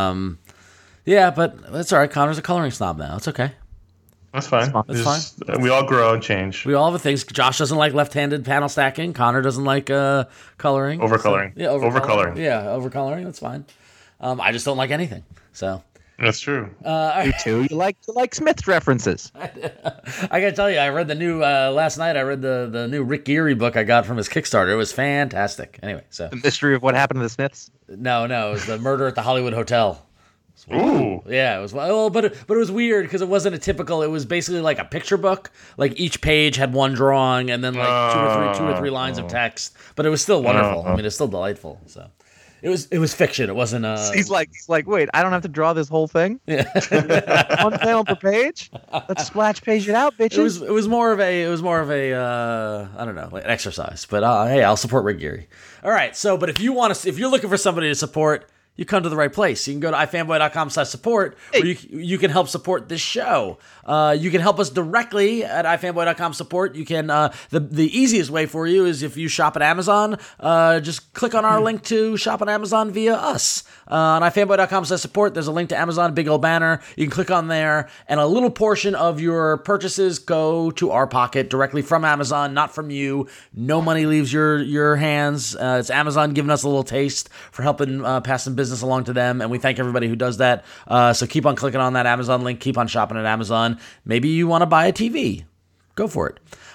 but that's all right. Connor's a coloring snob now. It's okay. That's fine. That's fine. We all grow and change. We all have things. Josh doesn't like left-handed panel stacking. Connor doesn't like coloring. Overcoloring. So, overcoloring. Yeah, overcoloring. That's fine. I just don't like anything. So. That's true. You too. You like Smith references. I gotta tell you, I read the new last night. I read the new Rick Geary book I got from his Kickstarter. It was fantastic. Anyway, so the mystery of what happened to the Smiths. No, it was the murder at the Hollywood Hotel. Ooh. Yeah, it was but it was weird because it wasn't a typical. It was basically like a picture book. Like each page had one drawing and then like two or three lines of text. But it was still wonderful. I mean, it's still delightful. So. It was fiction. It wasn't. He's like, wait, I don't have to draw this whole thing. Yeah. One panel per page. Let's splash page it out, bitches. It was more of a I don't know, like an exercise. But hey, I'll support Rick Geary. All right. So, but if you're looking for somebody to support, you come to the right place. You can go to ifanboy.com/support where you can help support this show. You can help us directly at ifanboy.com/support. You can the easiest way for you is if you shop at Amazon, just click on our link to shop on Amazon via us. On ifanboy.com/support, there's a link to Amazon, big old banner. You can click on there, and a little portion of your purchases go to our pocket directly from Amazon, not from you. No money leaves your hands. It's Amazon giving us a little taste for helping pass some business along to them, and we thank everybody who does that. So keep on clicking on that Amazon link. Keep on shopping at Amazon. Maybe you want to buy a TV. Go for it.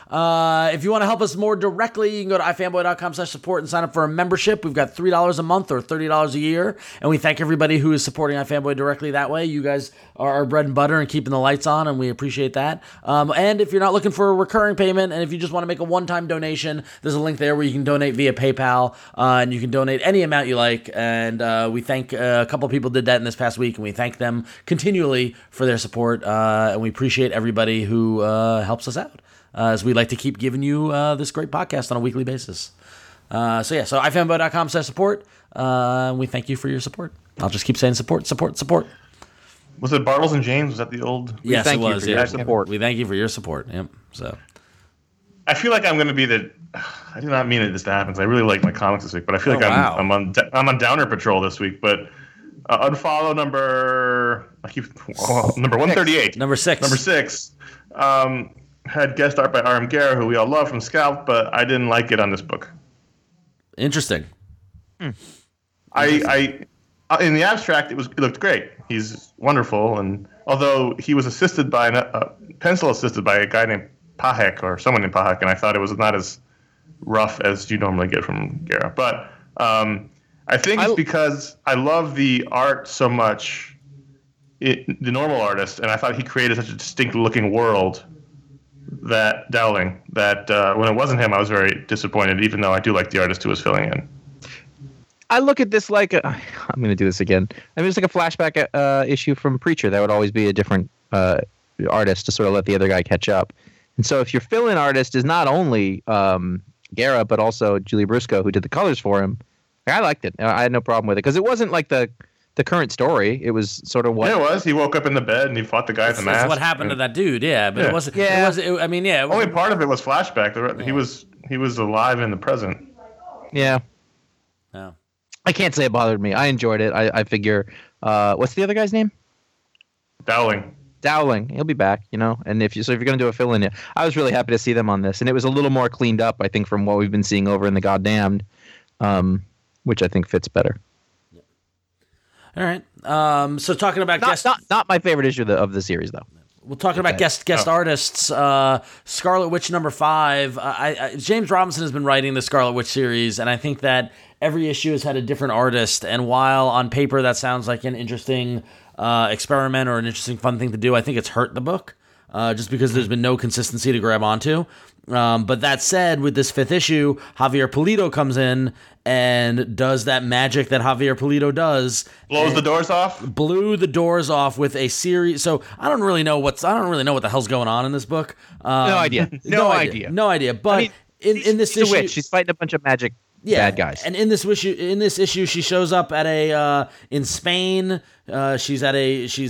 If you want to help us more directly, you can go to ifanboy.com/support and sign up for a membership. We've got $3 a month or $30 a year, and we thank everybody who is supporting iFanboy directly that way. You guys are our bread and butter and keeping the lights on, and we appreciate that. And if you're not looking for a recurring payment, and if you just want to make a one-time donation, there's a link there where you can donate via PayPal, and you can donate any amount you like. And we thank a couple of people did that in this past week, and we thank them continually for their support, and we appreciate everybody who helps us out, as we like to keep giving you this great podcast on a weekly basis. So ifanboy.com/support. We thank you for your support. I'll just keep saying support. Was it Bartles and James? Was that the old? Yes, thank it you was. for Yeah. your support. We thank you for your support. Yep. So I feel like I'm going to be the. I do not mean this to happen, because I really like my comics this week, but I feel like wow. I'm on Downer Patrol this week. But unfollow number 138. Number 6. Number 6 had guest art by R.M. Guerra, who we all love from Scalp, but I didn't like it on this book. Interesting. I in the abstract, it looked great. He's wonderful, and although he was assisted by pencil assisted by a guy named Pahek or someone named Pahek, and I thought it was not as rough as you normally get from Guerra. But I think it's because I love the art so much, the normal artist, and I thought he created such a distinct looking world, that Dowling, that when it wasn't him, I was very disappointed, even though I do like the artist who was filling in. I look at this like I'm going to do this again. I mean, it's like a flashback issue from Preacher. That would always be a different artist to sort of let the other guy catch up. And so if your fill-in artist is not only Guerra, but also Julie Briscoe, who did the colors for him, I liked it. I had no problem with it, because it wasn't like the current story. It was sort of what... Yeah, it was. He woke up in the bed and he fought the guy with the mask. That's what happened to that dude, yeah. But Yeah. it wasn't... Yeah. It wasn't, I mean, yeah. It Only wasn't, part of it was flashback. He was alive in the present. Yeah. no. I can't say it bothered me. I enjoyed it. I figure... what's the other guy's name? Dowling. Dowling. He'll be back, And if you're going to do a fill-in, I was really happy to see them on this. And it was a little more cleaned up, I think, from what we've been seeing over in The Goddamned, which I think fits better. All right. So talking about Not my favorite issue of the series, though. We're talking about guest artists. Scarlet Witch number 5. James Robinson has been writing the Scarlet Witch series, and I think that every issue has had a different artist. And while on paper that sounds like an interesting experiment or an interesting fun thing to do, I think it's hurt the book just because there's been no consistency to grab onto. But that said, with this 5th issue, Javier Pulido comes in and does that magic that Javier Pulido does. Blows the doors off? Blew the doors off with a series. So I don't really know what the hell's going on in this book. No idea. No idea. But in this she's issue, a witch. She's fighting a bunch of magic bad guys. And in this issue, she shows up at in Spain. She's at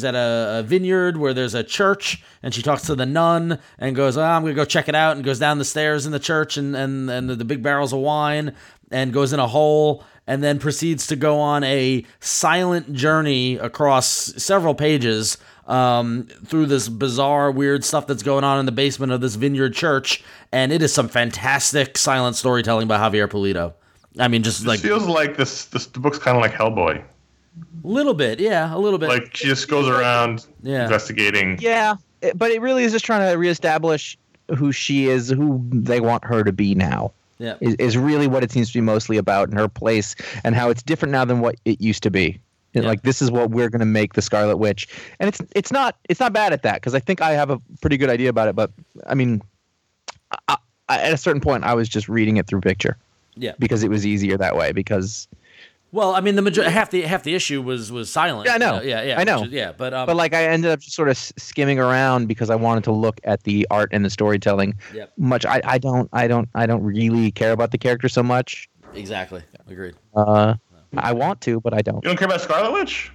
a vineyard where there's a church, and she talks to the nun and goes, I'm gonna go check it out, and goes down the stairs in the church and the big barrels of wine, and goes in a hole, and then proceeds to go on a silent journey across several pages through this bizarre, weird stuff that's going on in the basement of this vineyard church, and it is some fantastic silent storytelling by Javier Pulido. I mean, just like... It feels like the book's kind of like Hellboy. A little bit. Like, she just goes around investigating. Yeah, but it really is just trying to reestablish who she is, who they want her to be now. Yeah, is really what it seems to be mostly about, in her place, and how it's different now than what it used to be. Like, this is what we're going to make the Scarlet Witch, and it's not bad at that, because I think I have a pretty good idea about it. But I mean, I, at a certain point, I was just reading it through picture, because it was easier that way. Because, well, I mean, half the issue was silent. Yeah, I know. I know. But like, I ended up just sort of skimming around because I wanted to look at the art and the storytelling. Much. I don't really care about the character so much. Exactly. Agreed. I want to, but I don't. You don't care about Scarlet Witch?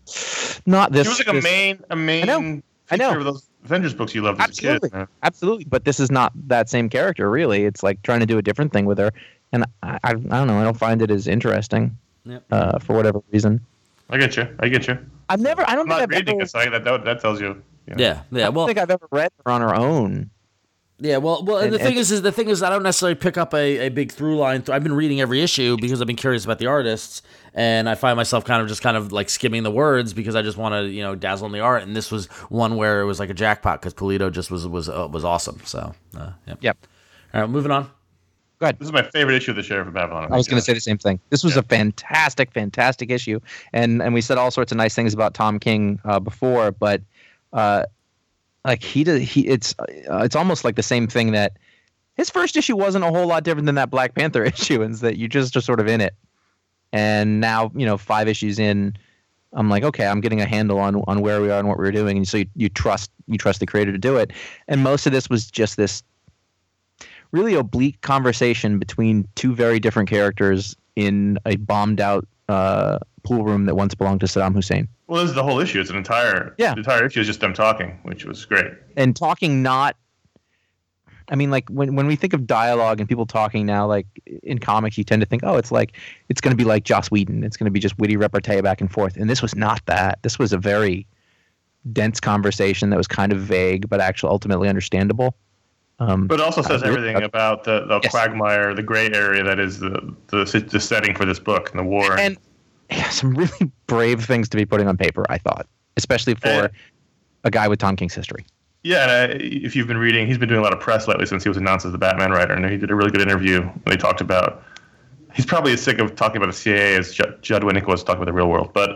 Not this. She was like a main I know. feature of those Avengers books you loved as a kid. Absolutely. But this is not that same character, really. It's like trying to do a different thing with her. And I don't know. I don't find it as interesting for whatever reason. I get you. I don't I'm think not I've reading ever... it, so that tells you. Yeah. I don't think I've ever read her on her own. Yeah, well, and the thing is, I don't necessarily pick up a big through line. I've been reading every issue because I've been curious about the artists, and I find myself kind of like skimming the words because I just want to dazzle in the art. And this was one where it was like a jackpot because Pulido just was awesome. So, Yep. All right, moving on. This is my favorite issue of the Sheriff of Babylon. I was going to say the same thing. This was a fantastic, fantastic issue, and we said all sorts of nice things about Tom King before, but like it's almost like the same thing that his first issue wasn't a whole lot different than that Black Panther issue, and that you just sort of in it. And now 5 issues in, I'm like, okay, I'm getting a handle on where we are and what we're doing, and so you trust the creator to do it. And most of this was just this really oblique conversation between two very different characters in a bombed out pool room that once belonged to Saddam Hussein. Well, this is the whole issue. It's the entire issue is just them talking, which was great. And talking I mean, like when we think of dialogue and people talking now, like in comics, you tend to think, oh, it's going to be like Joss Whedon. It's going to be just witty repartee back and forth. And this was not that. This was a very dense conversation that was kind of vague, but actually ultimately understandable. But it also says everything about the quagmire, the gray area that is the setting for this book and the war. And some really brave things to be putting on paper, I thought, especially for a guy with Tom King's history. Yeah, and if you've been reading, he's been doing a lot of press lately since he was announced as the Batman writer, and he did a really good interview when they talked about. He's probably as sick of talking about the CIA as Judd Winnick was talking about the real world, but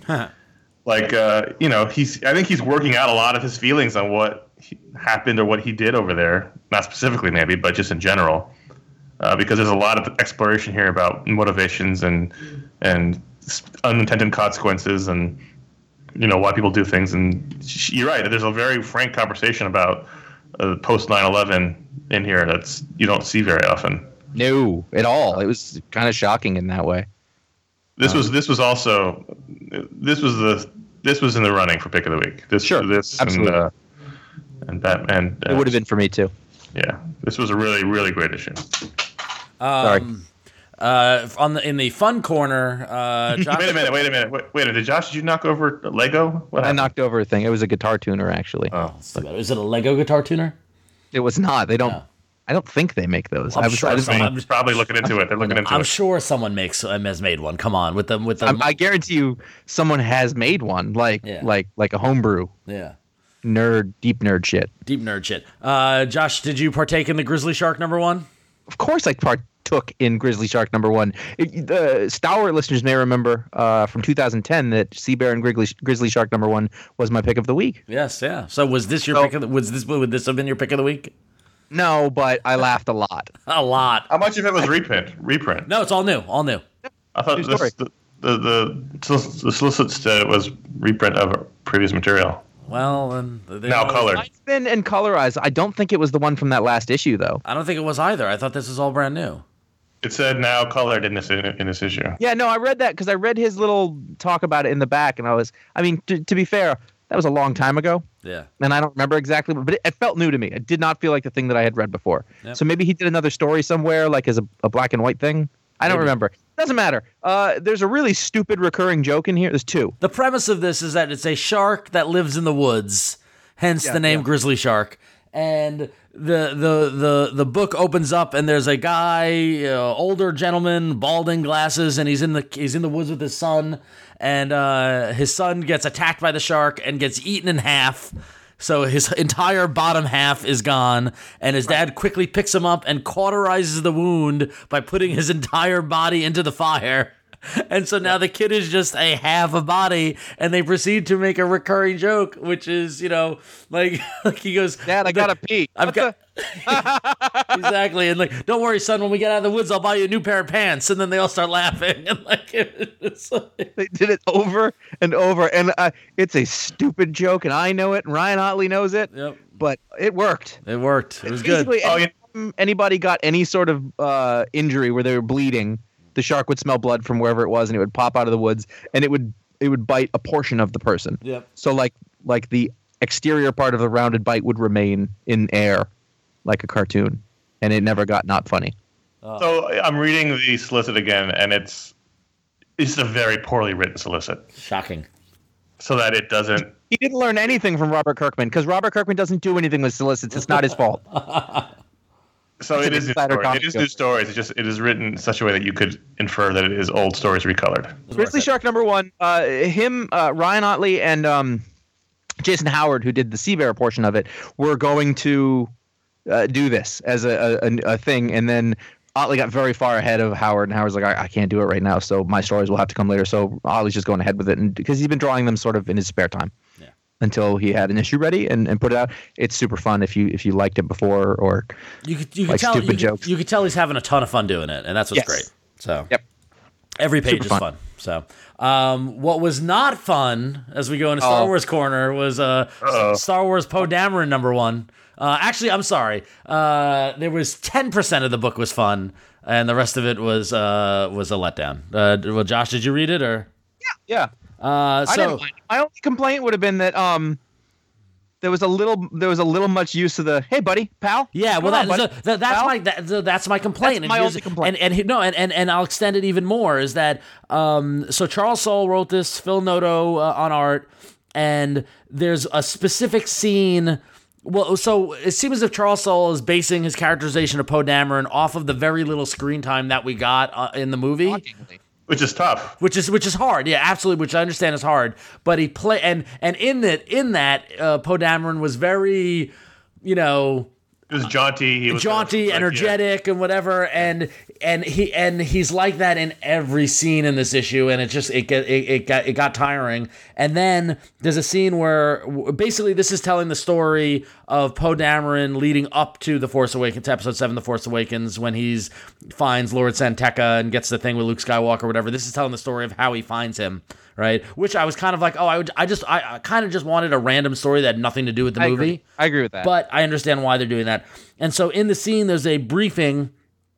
I think he's working out a lot of his feelings on what happened or what he did over there, not specifically maybe, but just in general, because there's a lot of exploration here about motivations and unintended consequences and why people do things. And you're right, there's a very frank conversation about post 9/11 in here that's you don't see very often. No, at all. It was kind of shocking in that way. This was in the running for pick of the week. Absolutely. And Batman. It would have been for me too. Yeah, this was a really, really great issue. Sorry. In the fun corner, Josh. Wait a minute. Did you knock over Lego? I knocked over a thing. It was a guitar tuner, actually. Oh, Is it a Lego guitar tuner? It was not. They don't. No. I don't think they make those. I'm just probably looking into it. They're looking into it. I'm sure someone has made one. Come on, with them. I guarantee you, someone has made one, like a homebrew. Yeah. Deep nerd shit. Deep nerd shit. Josh, did you partake in the Grizzly Shark #1? Of course, I partook in Grizzly Shark #1. The stalwart listeners may remember from 2010 that Sea Bear and Grizzly Shark #1 was my pick of the week. Yes, yeah. So was this your pick of the? Would this have been your pick of the week? No, but I laughed a lot. A lot. How much of it was reprint? No, it's all new. All new. I thought the solicit was reprint of previous material. Well, and now colored. It's been and colorized. I don't think it was the one from that last issue, though. I don't think it was either. I thought this was all brand new. It said now colored in this issue. Yeah, no, I read that because I read his little talk about it in the back, and to be fair, that was a long time ago. Yeah. And I don't remember exactly, but it felt new to me. It did not feel like the thing that I had read before. Yep. So maybe he did another story somewhere, like as a black and white thing. I don't remember. Doesn't matter. There's a really stupid recurring joke in here. There's two. The premise of this is that it's a shark that lives in the woods, hence the name Grizzly Shark. And the book opens up and there's a guy, older gentleman, balding, glasses, and he's in the woods with his son, and his son gets attacked by the shark and gets eaten in half. So his entire bottom half is gone, and his dad quickly picks him up and cauterizes the wound by putting his entire body into the fire. And so now the kid is just a half a body, and they proceed to make a recurring joke, which is, like he goes, "Dad, I gotta pee." Exactly, and like, "Don't worry, son. When we get out of the woods, I'll buy you a new pair of pants." And then they all start laughing, and they did it over and over, and it's a stupid joke, and I know it, and Ryan Otley knows it. Yep. But it worked. It worked. It was good. Anybody got any sort of injury where they were bleeding, the shark would smell blood from wherever it was, and it would pop out of the woods, and it would bite a portion of the person. Yep. So like the exterior part of the rounded bite would remain in air, like a cartoon, and it never got not funny. So I'm reading the solicit again, and it's a very poorly written solicit. Shocking. So that it doesn't. He didn't learn anything from Robert Kirkman because Robert Kirkman doesn't do anything with solicits. It's not his fault. So it is new stories. It is new stories. It is written in such a way that you could infer that it is old stories recolored. Grizzly Shark #1. Ryan Otley, and Jason Howard, who did the Sea Bear portion of it, were going to do this as a thing, and then Otley got very far ahead of Howard, and Howard's like, I can't do it right now, so my stories will have to come later. So Otley's just going ahead with it, and because he's been drawing them sort of in his spare time. Until he had an issue ready and put it out. It's super fun if you liked it before, or you could like tell stupid jokes. You could tell he's having a ton of fun doing it, and that's what's great. So yep. Every page Super is fun. So what was not fun as we go into Star Wars corner was Star Wars Poe Dameron #1. Actually, I'm sorry. There was 10% of the book was fun, and the rest of it was a letdown. Well, Josh, did you read it or? Yeah. I didn't mind. My only complaint would have been that there was a little much use of the "Hey, buddy, pal." Yeah, well, that's my complaint. That's my only complaint. And I'll extend it even more. Is that so? Charles Soule wrote this, Phil Noto on art, and there's a specific scene. Well, so it seems as if Charles Soule is basing his characterization of Poe Dameron off of the very little screen time that we got in the movie. Shockingly. Which is tough. Which is hard, yeah, absolutely. Which I understand is hard, but he and in that Poe Dameron was very, It was jaunty. He was jaunty, energetic, and whatever. And he's like that in every scene in this issue, and it got tiring. And then there's a scene where basically this is telling the story of Poe Dameron leading up to The Force Awakens, to Episode 7, The Force Awakens, when he finds Lord Santeca and gets the thing with Luke Skywalker, or whatever. This is telling the story of how he finds him, right? Which I was kind of like, I kind of just wanted a random story that had nothing to do with the movie. I agree with that. But I understand why they're doing that. And so in the scene, there's a briefing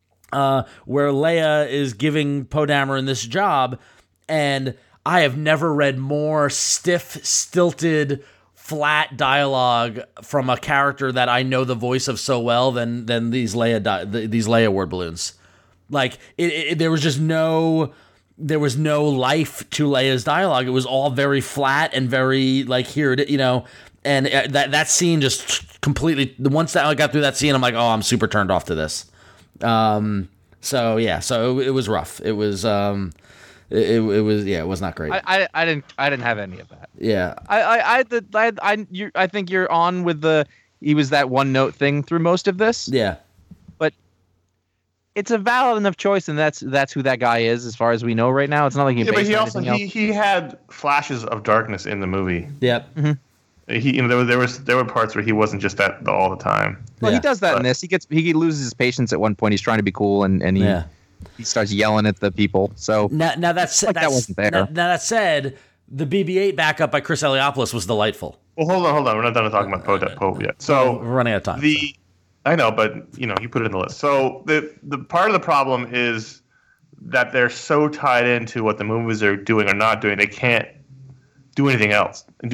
where Leia is giving Poe Dameron this job, and I have never read more stiff, stilted, flat dialogue from a character that I know the voice of so well than these Leia word balloons. Like there was just no life to Leia's dialogue. It was all very flat and very like here, and that scene just completely. Once I got through that scene, I'm like, oh, I'm super turned off to this. So it was rough. It was it was not great. I didn't have any of that. Yeah. I think you're on with he was that one note thing through most of this. Yeah. But it's a valid enough choice, and that's who that guy is as far as we know right now. It's not like he had flashes of darkness in the movie. Yep. Mm-hmm. There were parts where he wasn't just that all the time. Well, he does that in this. He loses his patience at one point. He's trying to be cool, and he starts yelling at the people. So now that wasn't there. Now that said, the BB-8 backup by Chris Eliopoulos was delightful. Well, hold on. We're not done talking about Poe yet. So we're running out of time. I know, but you put it in the list. So the part of the problem is that they're so tied into what the movies are doing or not doing, they can't do anything else. And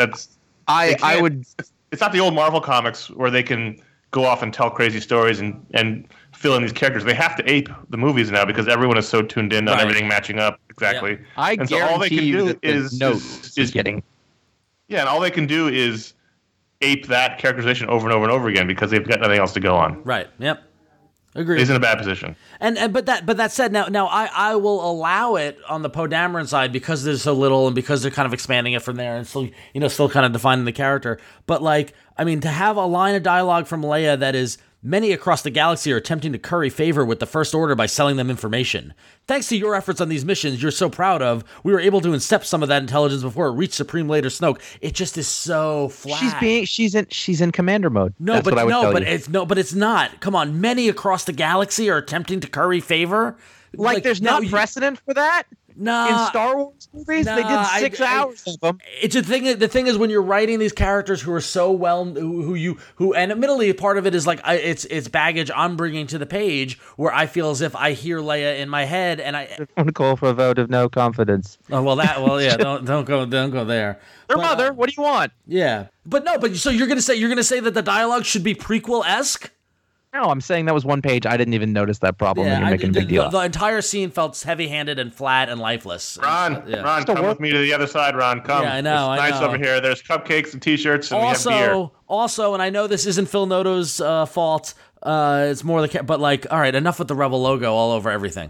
I would. It's not the old Marvel comics where they can go off and tell crazy stories and fill in these characters. They have to ape the movies now because everyone is so tuned in on everything matching up exactly. Yeah. And so all they can do is getting. Yeah, and all they can do is ape that characterization over and over and over again because they've got nothing else to go on. Right. Yep. Agreed. He's in a bad position. But that said, now I will allow it on the Poe Dameron side because there's so little and because they're kind of expanding it from there and still kind of defining the character. But to have a line of dialogue from Leia that is many across the galaxy are attempting to curry favor with the First Order by selling them information. Thanks to your efforts on these missions you're so proud of, we were able to intercept some of that intelligence before it reached Supreme Leader Snoke. It just is so flat. She's in commander mode. But it's not. Come on, many across the galaxy are attempting to curry favor. There's not precedent for that. Nah, in Star Wars movies, they did 6 hours of them. It's the thing is when you're writing these characters who are so well, who and admittedly part of it is it's baggage I'm bringing to the page where I feel as if I hear Leia in my head and I want to call for a vote of no confidence. Don't go there. Their mother, what do you want? Yeah, so you're gonna say that the dialogue should be prequel-esque? No, I'm saying that was one page. I didn't even notice that problem. Yeah, you're making a big deal. The entire scene felt heavy-handed and flat and lifeless. Ron, come with me to the other side, Ron. Come. Yeah, I know. It's nice over here. There's cupcakes and T-shirts, and we have beer. Also, and I know this isn't Phil Noto's fault. It's more but all right, enough with the Rebel logo all over everything.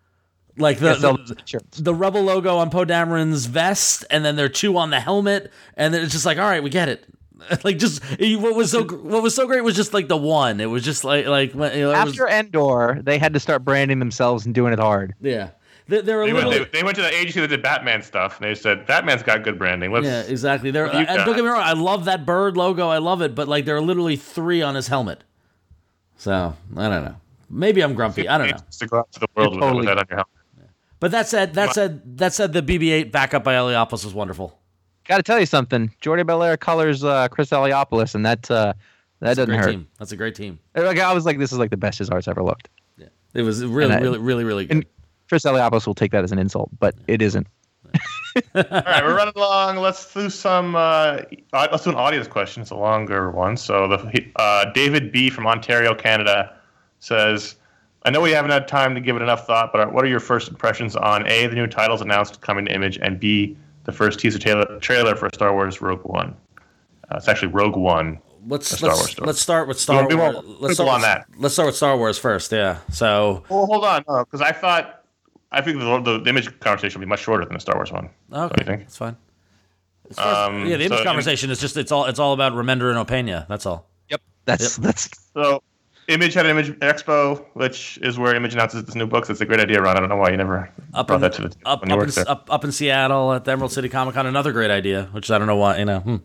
The Rebel logo on Poe Dameron's vest, and then there are 2 on the helmet, and then it's just all right, we get it. Like just what was so great was just like the one. It was just like you know, After Endor, they had to start branding themselves and doing it hard. yeah. They're a little. They went to the agency that did Batman stuff, and they said Batman's got good branding. Yeah, exactly. Don't get me wrong. I love that bird logo. I love it, but like there are literally 3 on his helmet. So I don't know. Maybe I'm grumpy. I don't know. To go out to the world with that on your helmet. But that said, the BB-8 backup by Eliopoulos was wonderful. Got to tell you something. Jordi Belair colors Chris Eliopoulos, and that doesn't hurt. Team. That's a great team. Like, I was like, this is like the best his art's ever looked. Yeah, it was really good. And Chris Eliopoulos will take that as an insult, but it isn't. All right, we're running along. Let's do some. Let's do an audience question. It's a longer one. So David B from Ontario, Canada, says, "I know we haven't had time to give it enough thought, but what are your first impressions on A, the new titles announced coming to Image, and B, the first teaser trailer for Star Wars Rogue One?" It's actually Rogue One. Let's start with Star Wars. Let's start with Star Wars first. Yeah. So. Well, hold on, because I think the Image conversation will be much shorter than the Star Wars one. Okay, what do you think? That's fine. The Image conversation is just it's all about Remender and Opeña. That's all. Yep. That's so. Image had an Image Expo, which is where Image announces its new books. It's a great idea, Ron. I don't know why you never brought that to the when you worked there. Up in Seattle at the Emerald City Comic Con, another great idea, which I don't know why,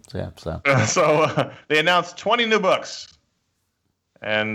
So they announced 20 new books, and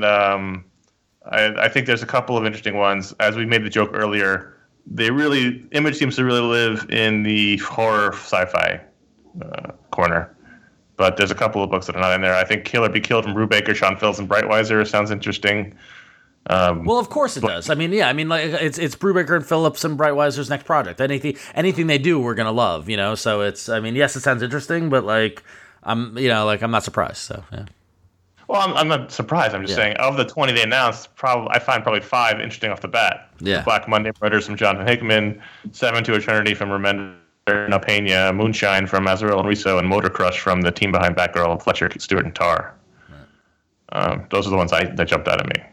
I think there's a couple of interesting ones. As we made the joke earlier, Image seems to really live in the horror sci-fi corner. But there's a couple of books that are not in there. I think Kill or Be Killed from Brubaker, Sean Phillips, and Brightweiser sounds interesting. Well, of course it does. Like it's Brubaker and Phillips and Brightweiser's next project. Anything they do, we're gonna love. So it's. Yes, it sounds interesting, but I'm not surprised. So yeah. Well, I'm not surprised. I'm just saying, of the 20 they announced, I find probably 5 interesting off the bat. Yeah. Black Monday Murders from Jonathan Hickman, 7 to Eternity from Remender and Opeña, Moonshine from Azrael and Riso, and Motor Crush from the team behind Batgirl, Fletcher, Stewart, and Tar. Right. Those are the ones that jumped out at me.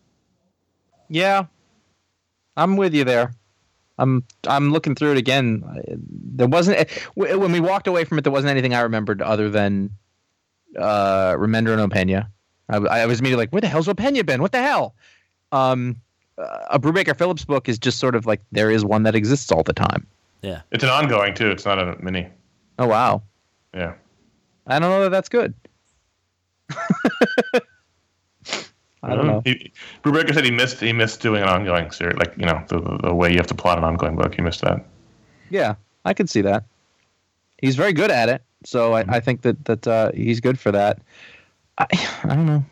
Yeah, I'm with you there. I'm looking through it again. There wasn't when we walked away from it. There wasn't anything I remembered other than Remender and Opeña. I was immediately like, where the hell's Opeña been? What the hell? A Brubaker Phillips book is just sort of like there is one that exists all the time. Yeah, it's an ongoing too. It's not a mini. Oh wow. Yeah. I don't know that that's good. I don't know. Brubaker said he missed doing an ongoing series, like the way you have to plot an ongoing book. He missed that. Yeah, I could see that. He's very good at it, so I think that he's good for that. I don't know.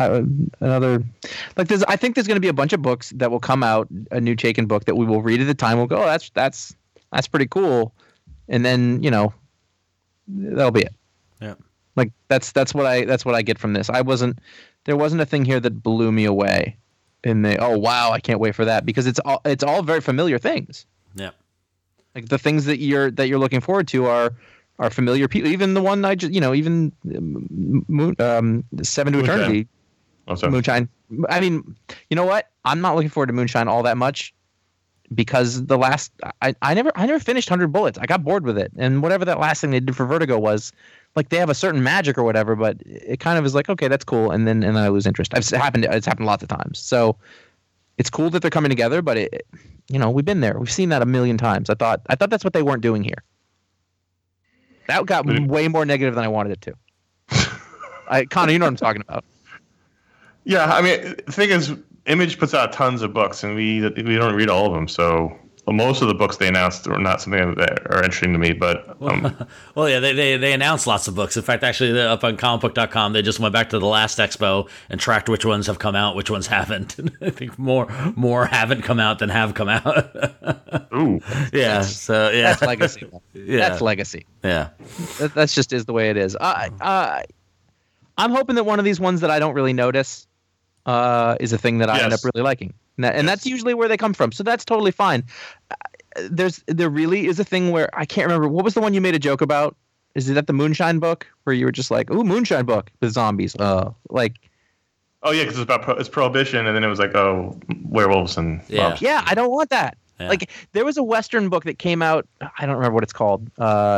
I think there's going to be a bunch of books that will come out, a new Chaykin book that we will read at the time. We'll go, oh, that's pretty cool, and then that'll be it. Yeah, like that's what I get from this. There wasn't a thing here that blew me away. Oh wow, I can't wait for that, because it's all very familiar things. Yeah, like the things that you're looking forward to are familiar people. Even the one I just even Seven to Eternity. Moonshine. I mean, you know what? I'm not looking forward to Moonshine all that much, because I never finished 100 Bullets. I got bored with it, and whatever that last thing they did for Vertigo was, like, they have a certain magic or whatever, but it kind of is like, okay, that's cool, and then I lose interest. It's happened lots of times. So it's cool that they're coming together, but we've been there, we've seen that a million times. I thought that's what they weren't doing here. That got way more negative than I wanted it to. Connor, you know what I'm talking about. Yeah, I mean, the thing is, Image puts out tons of books, and we don't read all of them. So most of the books they announced are not something that are interesting to me. But well, yeah, they announced lots of books. In fact, actually, up on comicbook.com, they just went back to the last expo and tracked which ones have come out, which ones haven't. I think more haven't come out than have come out. Ooh, yeah. So yeah, that's legacy. Yeah, that's legacy. Yeah, that's just is the way it is. I'm hoping that one of these ones that I don't really notice is a thing that I end up really liking. And that's usually where they come from. So that's totally fine. There really is a thing where I can't remember. What was the one you made a joke about? Is it that the Moonshine book where you were just like, ooh, Moonshine book with zombies? Like. Oh, yeah, because it's Prohibition, and then it was like, oh, werewolves and mobs. Yeah, I don't want that. Yeah. Like, there was a Western book that came out. I don't remember what it's called.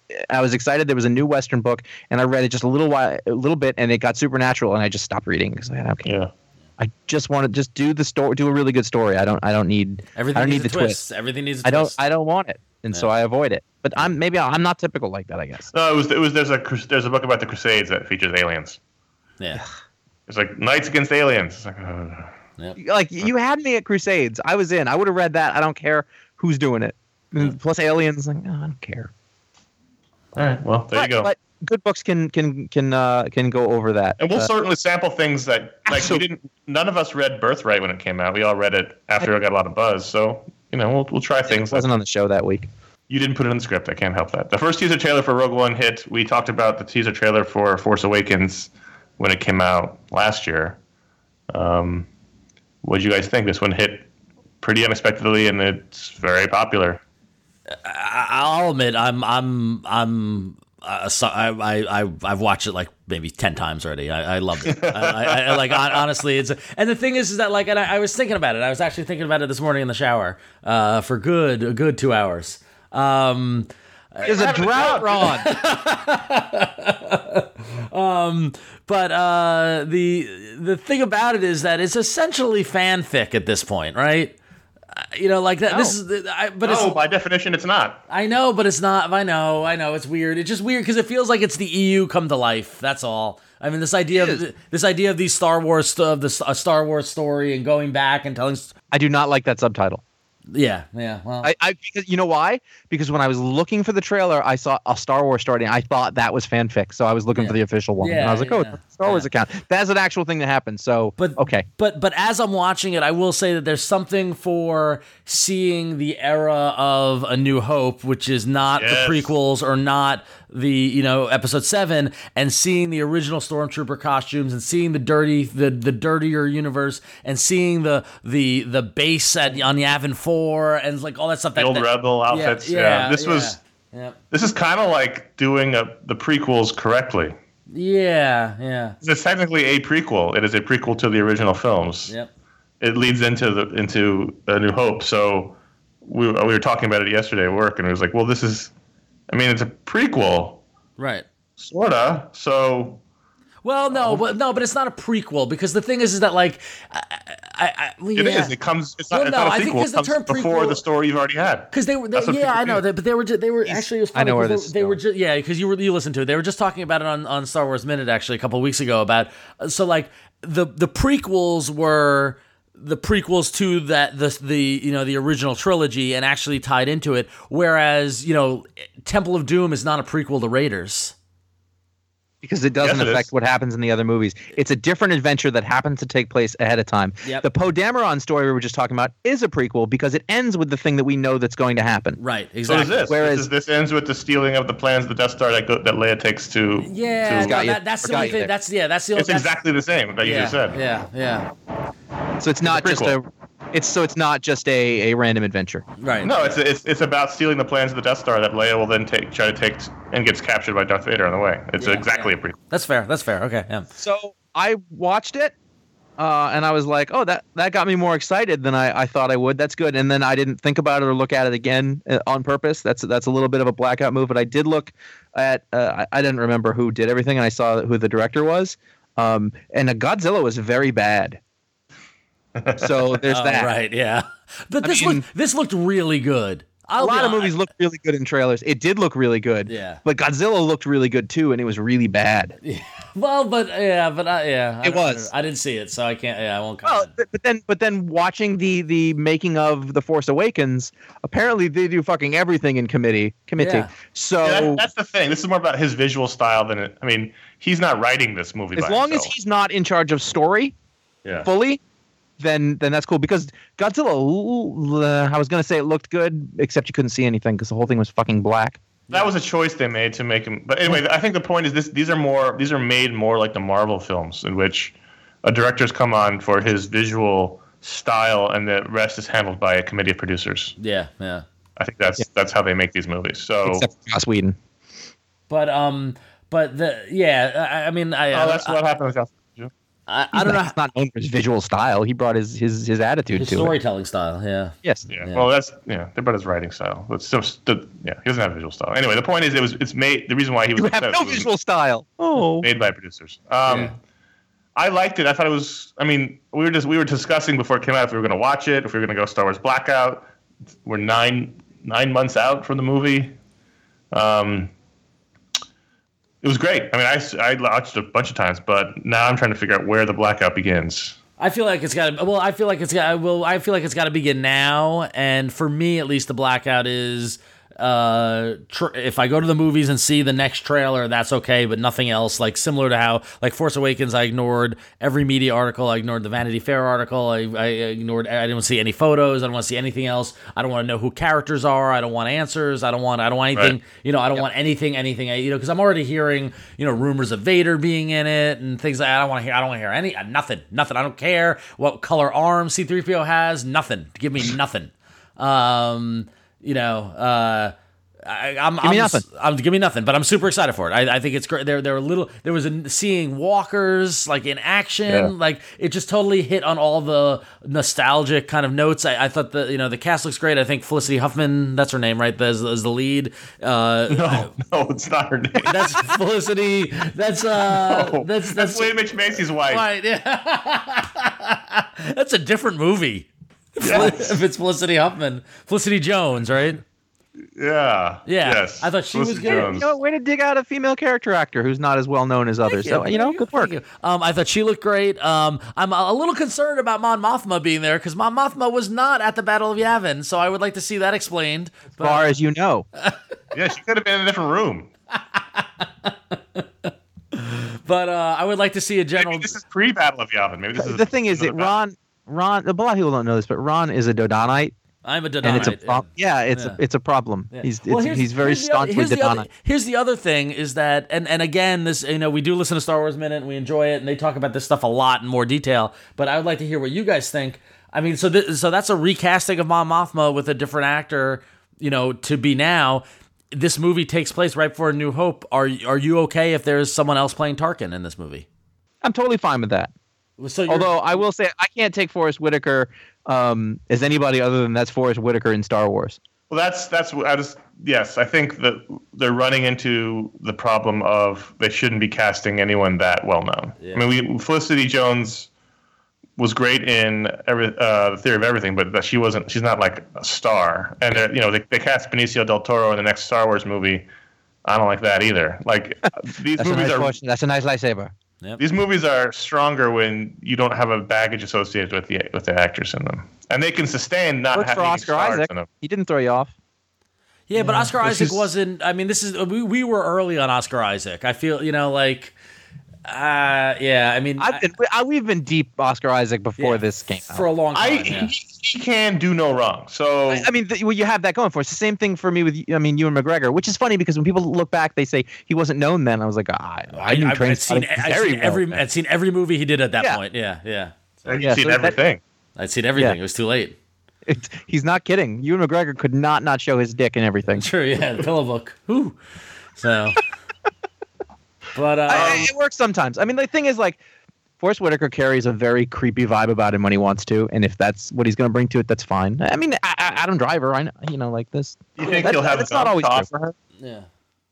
I was excited. There was a new Western book, and I read it just a little bit, and it got supernatural, and I just stopped reading because I don't care. Yeah. I just want to just do the story, do a really good story. I don't need Everything I don't needs need a the twist. Everything needs a twist. I don't want it, and so I avoid it. But I'm not typical like that, I guess. No, there's a book about the Crusades that features aliens. Yeah. It's like Knights Against Aliens. It's like, Like you had me at Crusades. I was in. I would have read that. I don't care who's doing it. Plus aliens. Like, no, I don't care. all right, well, there you go. But good books can go over that. And we'll certainly sample things that none of us read Birthright when it came out. We all read it after it got a lot of buzz. So, we'll try things. It wasn't on the show that week. You didn't put it in the script. I can't help that. The first teaser trailer for Rogue One hit. We talked about the teaser trailer for Force Awakens when it came out last year. What did you guys think? This one hit pretty unexpectedly, and it's very popular. I'll admit, I've watched it like maybe 10 times already. I loved it. I like honestly, and the thing is that like, and I was thinking about it. I was actually thinking about it this morning in the shower for a good 2 hours. There's a drought, Ron. But the thing about it is that it's essentially fanfic at this point, right? Like that. No. This is, By definition, it's not. I know, but it's not. I know. It's weird. It's just weird because it feels like it's the EU come to life. That's all. I mean, this idea of these Star Wars a Star Wars story and going back and telling. I do not like that subtitle. Yeah. Well, because you know why? Because when I was looking for the trailer, I saw a Star Wars story, and I thought that was fanfic, so I was looking for the official one. And I was like, it's a Star Wars account. That's an actual thing that happened. So, okay. But as I'm watching it, I will say that there's something for seeing the era of A New Hope, which is not the prequels or not the Episode 7, and seeing the original Stormtrooper costumes and seeing the dirtier universe and seeing the base on Yavin 4 and like all that stuff. The old Rebel outfits. This is kind of like doing the prequels correctly. Yeah. It's technically a prequel. It is a prequel to the original films. Yep. It leads into A New Hope. So we were talking about it yesterday at work, and it was like, well, this is. I mean, it's a prequel, right? Sorta. So, but it's not a prequel because the thing is that like, it is. It comes. It's not. It's not a sequel. It comes before the story you've already had. Because they were. I know that, but they were actually. It was funny. I know where this. They were just because you listened to it. They were just talking about it on Star Wars Minute actually a couple of weeks ago about so like the prequels were. The prequels to the original trilogy and actually tied into it, whereas Temple of Doom is not a prequel to Raiders because it doesn't affect what happens in the other movies. It's a different adventure that happens to take place ahead of time. Yep. The Poe Dameron story we were just talking about is a prequel because it ends with the thing that we know that's going to happen. Right, exactly. So does this. Whereas this ends with the stealing of the plans of the Death Star that Leia takes to. Yeah, that's the only thing. That's the only. It's exactly the same that you just said. Yeah. So it's not just it's not just a random adventure. Right. No, it's about stealing the plans of the Death Star that Leia will then try to take and gets captured by Darth Vader on the way. It's exactly a prequel. That's fair. Okay. Yeah. So I watched it, and I was like, oh, that got me more excited than I thought I would. That's good. And then I didn't think about it or look at it again on purpose. That's a little bit of a blackout move. But I did look at I didn't remember who did everything, and I saw who the director was. And Godzilla was very bad. So there's that. Right, yeah. But this looked really good. A lot of movies look really good in trailers. It did look really good. Yeah. But Godzilla looked really good too, and it was really bad. Yeah. Well, it was. I didn't see it, so I can't. Yeah, I won't comment. Well, but then watching the making of The Force Awakens, apparently they do fucking everything in committee. Yeah. So that's the thing. This is more about his visual style than it. I mean, he's not writing this movie. As long as he's not in charge of story, fully. Then that's cool because Godzilla. I was gonna say it looked good, except you couldn't see anything because the whole thing was fucking black. That was a choice they made to make him. But anyway, I think the point is these are made more like the Marvel films, in which a director's come on for his visual style, and the rest is handled by a committee of producers. Yeah. I think that's how they make these movies. So except for Joss Whedon. But I mean, that's what happened with Joss Whedon. I don't know. He's not known for his visual style. He brought his attitude His to it. storytelling style, yeah. Yes. Yeah. Well, that's they're about his writing style. But still, he doesn't have visual style. Anyway, the point is, it's made. The reason why he was You have upset no was visual style. Oh. made by producers. I liked it. I thought it was. I mean, we were discussing before it came out if we were going to watch it, if we were going to go Star Wars Blackout. We're nine months out from the movie. It was great. I mean, I watched it a bunch of times, but now I'm trying to figure out where the blackout begins. I feel like it's got to. Well, I feel like it's got. Well, I feel like it's got to begin now. And for me, at least, the blackout is. If I go to the movies and see the next trailer, that's okay, but nothing else. Like similar to how, like Force Awakens, I ignored every media article. I ignored the Vanity Fair article. I ignored. I didn't see any photos. I don't want to see anything else. I don't want to know who characters are. I don't want answers. I don't want anything. Right. I don't want anything. Because I'm already hearing rumors of Vader being in it and things like that. I don't want to hear any nothing. I don't care what color arms C-3PO has. Nothing. Give me nothing. Give me nothing. But I'm super excited for it. I think it's great. There was seeing walkers like in action. Yeah. Like it just totally hit on all the nostalgic kind of notes. I thought the cast looks great. I think Felicity Huffman, that's her name, right? As the lead. No, it's not her name. That's Felicity. That's William H. Macy's wife. Right. Yeah. That's a different movie. Yes. If it's Felicity Huffman, Felicity Jones, right? Yeah. Yes. I thought she was good. Way to dig out a female character actor who's not as well known as others. So good work. I thought she looked great. I'm a little concerned about Mon Mothma being there because Mon Mothma was not at the Battle of Yavin, so I would like to see that explained. As far as you know. Yeah, she could have been in a different room. But I would like to see a general. Maybe this is pre-Battle of Yavin. Maybe this is the thing is that Ron. A lot of people don't know this, but Ron is a Dodonite. I'm a Dodonite. And it's a problem. It's a problem. Yeah. He's very staunchly Dodonite. Here's the other thing is that, and again, this we do listen to Star Wars Minute and we enjoy it, and they talk about this stuff a lot in more detail. But I would like to hear what you guys think. I mean, so that's a recasting of Mon Mothma with a different actor, to be now. This movie takes place right before A New Hope. Are you okay if there's someone else playing Tarkin in this movie? I'm totally fine with that. Although I will say I can't take Forrest Whitaker as anybody other than that's Forrest Whitaker in Star Wars. Well, yes. I think that they're running into the problem of they shouldn't be casting anyone that well known. Yeah. I mean, Felicity Jones was great in The Theory of Everything, but she's not like a star. And they cast Benicio del Toro in the next Star Wars movie. I don't like that either. Like these movies that's a nice lightsaber. Yep. These movies are stronger when you don't have a baggage associated with the actors in them, and they can sustain not having Oscar Isaac. He didn't throw you off. Yeah, but Oscar Isaac wasn't. I mean, we were early on Oscar Isaac. I feel I mean, we've been deep Oscar Isaac before this came out for a long time. He can do no wrong. So I mean, you have that going for it. It's the same thing for me with Ewan McGregor, which is funny because when people look back, they say he wasn't known then. I was like, I'd seen every movie he did at that point. Yeah. You've seen everything. I'd seen everything. It was too late. He's not kidding. Ewan McGregor could not show his dick and everything. Sure, yeah, the Pillow Book. Whew. So, but it works sometimes. I mean, the thing is, like, Forrest Whitaker carries a very creepy vibe about him when he wants to, and if that's what he's going to bring to it, that's fine. I mean, Adam Driver, I know, like this. You think he'll have it's not always to true. offer her? Yeah.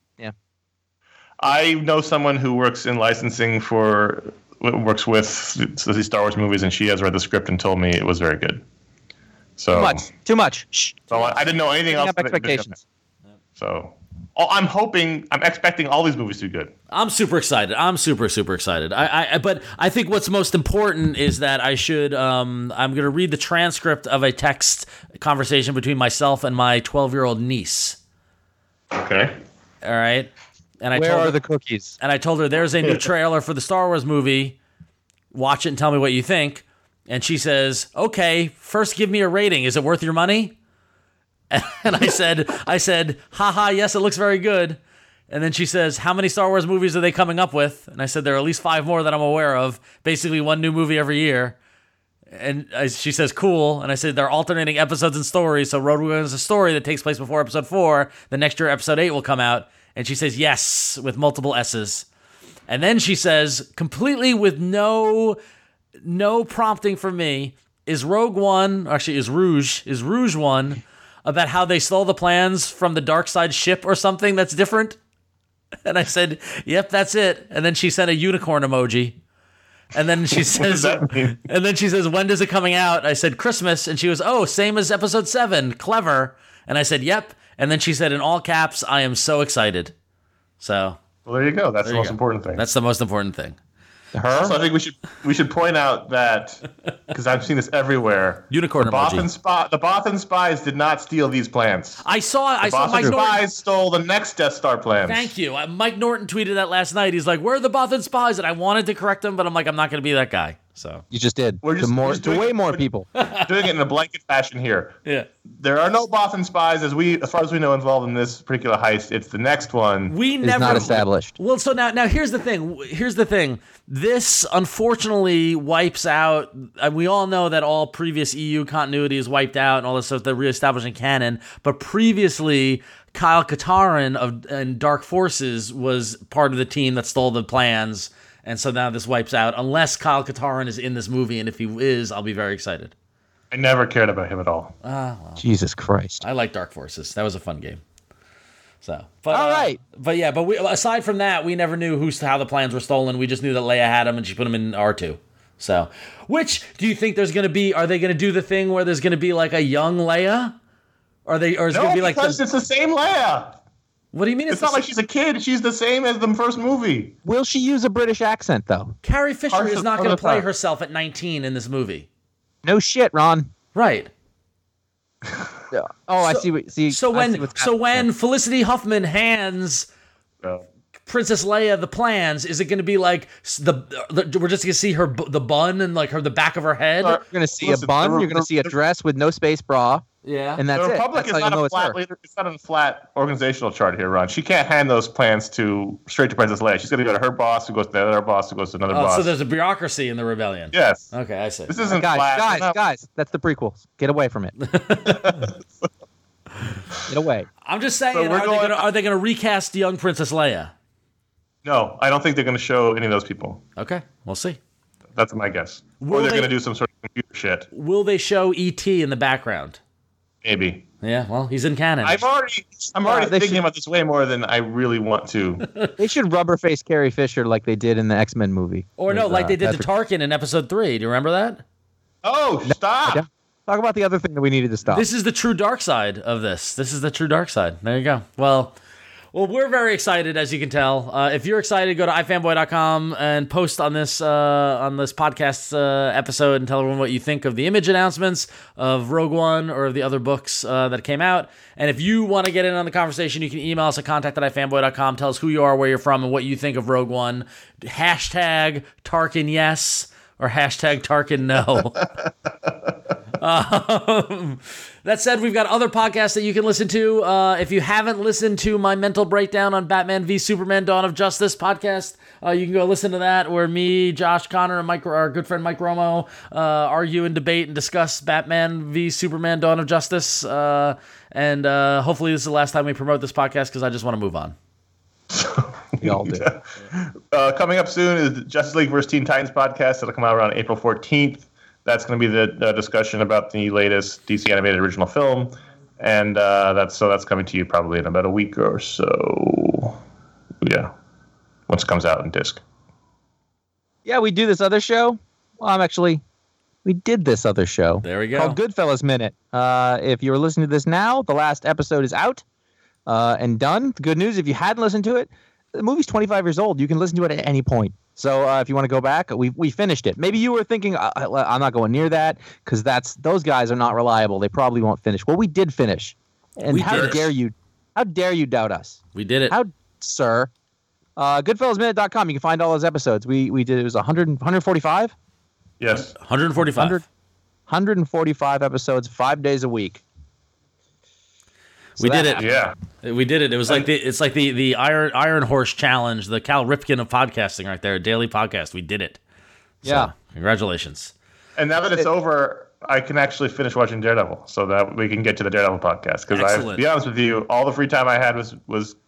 I know someone who works in licensing works with these Star Wars movies, and she has read the script and told me it was very good. So too much. Shh. So I didn't know anything else. Expectations. So I'm expecting all these movies to be good. I'm super excited. I'm super excited. But I think what's most important is that I'm going to read the transcript of a text conversation between myself and my 12-year-old niece. Okay. All right. And Where are the cookies? And I told her there's a new trailer for the Star Wars movie. Watch it and tell me what you think. And she says, "Okay, first give me a rating. Is it worth your money?" And I said, haha, yes, it looks very good. And then she says, "How many Star Wars movies are they coming up with?" And I said, "There are at least 5 more that I'm aware of. Basically, one new movie every year." And she says, "Cool." And I said, "They're alternating episodes and stories. So Rogue One is a story that takes place before episode 4. The next year, episode 8 will come out." And she says, "Yes," with multiple S's. And then she says, completely with no prompting from me, is Rouge One about how they stole the plans from the Dark Side ship or something that's different? And I said, yep, that's it. And then she sent a unicorn emoji. And then she says, when does it coming out? I said, Christmas. And she goes, oh, same as episode 7. Clever. And I said, yep. And then she said in all caps, I am so excited. So. Well, there you go. That's the most important thing. That's the most important thing. Her? So I think we should point out that, because I've seen this everywhere. Unicorn emoji. The Bothan spies did not steal these plans. I saw Mike Norton. The spies stole the next Death Star plans. Thank you. Mike Norton tweeted that last night. He's like, where are the Bothan spies? And I wanted to correct him, but I'm like, I'm not going to be that guy. So you just did. We're way more people. Doing it in a blanket fashion here. Yeah. There are no Bothan spies, as far as we know, involved in this particular heist. It's the next one. It's not established. Well, so now here's the thing. This unfortunately wipes out. We all know that all previous EU continuity is wiped out and all this stuff. They're reestablishing canon. But previously, Kyle Katarn in Dark Forces was part of the team that stole the plans. And so now this wipes out, unless Kyle Katarn is in this movie. And if he is, I'll be very excited. I never cared about him at all. Well, Jesus Christ. I like Dark Forces. That was a fun game. So, but, all right. But aside from that, we never knew how the plans were stolen. We just knew that Leia had them and she put them in R2. So, which do you think there's going to be? Are they going to do the thing where there's going to be like a young Leia? Or is it going to be like because it's the same Leia. What do you mean? It's not like she's a kid. She's the same as the first movie. Will she use a British accent, though? Carrie Fisher is not going to play herself at 19 in this movie. No shit, Ron. Right. I see. So when Felicity Huffman hands Princess Leia the plans, is it going to be like we're just going to see the bun and like the back of her head? You're going to see a bun. You're going to see a dress with no space bra. Yeah, and that's the Republic is not a flat leader. It's not a flat organizational chart here, Ron. She can't hand those plans straight to Princess Leia. She's going to go to her boss, who goes to the other boss, who goes to another boss. So there's a bureaucracy in the rebellion. Yes. Okay, I see. This isn't flat. Guys, that's the prequels. Get away from it. Get away. I'm just saying, are they going to recast young Princess Leia? No, I don't think they're going to show any of those people. Okay, we'll see. That's my guess. Or they're going to do some sort of computer shit. Will they show E.T. in the background? Maybe. Yeah, well, he's in canon. I'm already thinking about this way more than I really want to. They should rubber face Carrie Fisher like they did in the X-Men movie. Or like they did to Tarkin in episode 3. Do you remember that? Oh, stop. Talk about the other thing that we needed to stop. This is the true dark side of this. This is the true dark side. There you go. Well, we're very excited, as you can tell. If you're excited, go to ifanboy.com and post on this podcast episode and tell everyone what you think of the image announcements of Rogue One or of the other books that came out. And if you want to get in on the conversation, you can email us at contact@ifanboy.com. Tell us who you are, where you're from, and what you think of Rogue One. Hashtag Tarkin yes or hashtag Tarkin no. That said, we've got other podcasts that you can listen to. If you haven't listened to my mental breakdown on Batman v Superman: Dawn of Justice podcast, you can go listen to that, where me, Josh Connor, and our good friend Mike Romo argue and debate and discuss Batman v Superman: Dawn of Justice. And hopefully this is the last time we promote this podcast, because I just want to move on. We all do. Coming up soon is the Justice League vs. Teen Titans podcast. That'll come out around April 14th. That's going to be the discussion about the latest DC animated original film, and that's coming to you probably in about a week or so. Yeah, once it comes out in disc. Yeah, we do this other show. Well, we did this other show. There we go. Called Goodfellas Minute. If you're listening to this now, the last episode is out and done. The good news, if you hadn't listened to it, the movie's 25 years old. You can listen to it at any point. So if you want to go back, we finished it. Maybe you were thinking, I'm not going near that, because those guys are not reliable. They probably won't finish. Well, we did finish. And how dare you doubt us? We did it. Sir? Goodfellasminute.com. You can find all those episodes. We did, it was 145? Yes. 145. 145 episodes, 5 days a week. We did it. Yeah, we did it. It was like the Iron Horse Challenge, the Cal Ripken of podcasting, right there. Daily podcast. We did it. So, yeah. Congratulations. And now that it's over, I can actually finish watching Daredevil, so that we can get to the Daredevil podcast. Because to be honest with you, all the free time I had was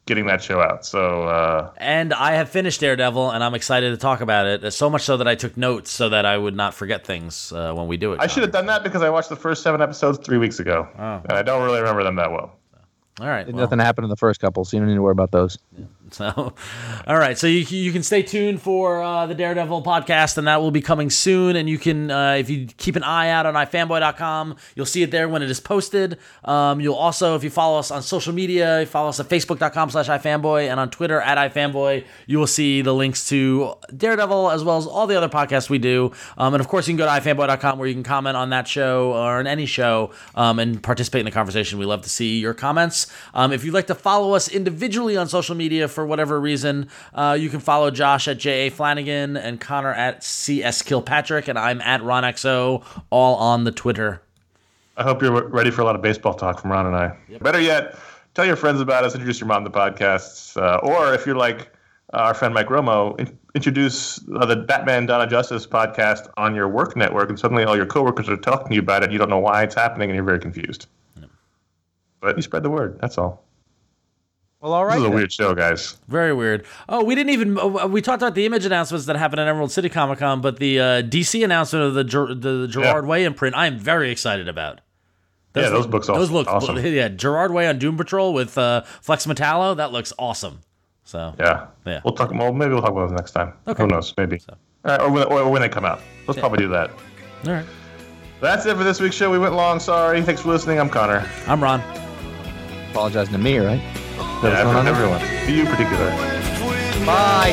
getting that show out. So and I have finished Daredevil, and I'm excited to talk about it. So much so that I took notes so that I would not forget things when we do it. I should have done that because I watched the first 7 episodes 3 weeks ago, and I don't really remember them that well. All right. Nothing happened in the first couple, so you don't need to worry about those. So, all right. So you can stay tuned for the Daredevil podcast, and that will be coming soon. And you can, if you keep an eye out on ifanboy.com, you'll see it there when it is posted. You'll also, if you follow us on social media, follow us at facebook.com/ifanboy and on Twitter @ifanboy, you will see the links to Daredevil as well as all the other podcasts we do. And of course, you can go to ifanboy.com where you can comment on that show or on any show and participate in the conversation. We love to see your comments. If you'd like to follow us individually on social media for whatever reason, you can follow Josh at J.A. Flanagan and Connor at CS Kilpatrick, and I'm at RonXO, all on the Twitter. I hope you're ready for a lot of baseball talk from Ron and I. Yep. Better yet, tell your friends about us, introduce your mom to podcasts, or if you're like our friend Mike Romo, introduce the Batman Dawn of Justice podcast on your work network, and suddenly all your coworkers are talking to you about it, and you don't know why it's happening, and you're very confused. Yep. But you spread the word, that's all. Well, all right. This is a weird show, guys. Very weird. Oh, we didn't even. We talked about the image announcements that happened at Emerald City Comic Con, but the DC announcement of the Gerard Way imprint, I am very excited about. Those books also look awesome. Yeah, Gerard Way on Doom Patrol with Flex Metallo. That looks awesome. So yeah. We'll talk. Well, maybe we'll talk about it next time. Okay. Who knows? Maybe. So. Or when they come out. Let's probably do that. All right. That's it for this week's show. We went long. Sorry. Thanks for listening. I'm Connor. I'm Ron. Apologizing to me, right? Yeah, everyone. To you in particular. Bye.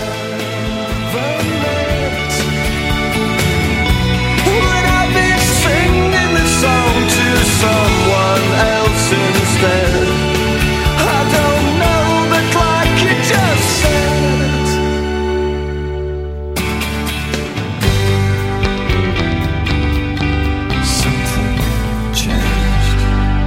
Would I be singing this song to someone else instead? I don't know, but like you just said, something changed.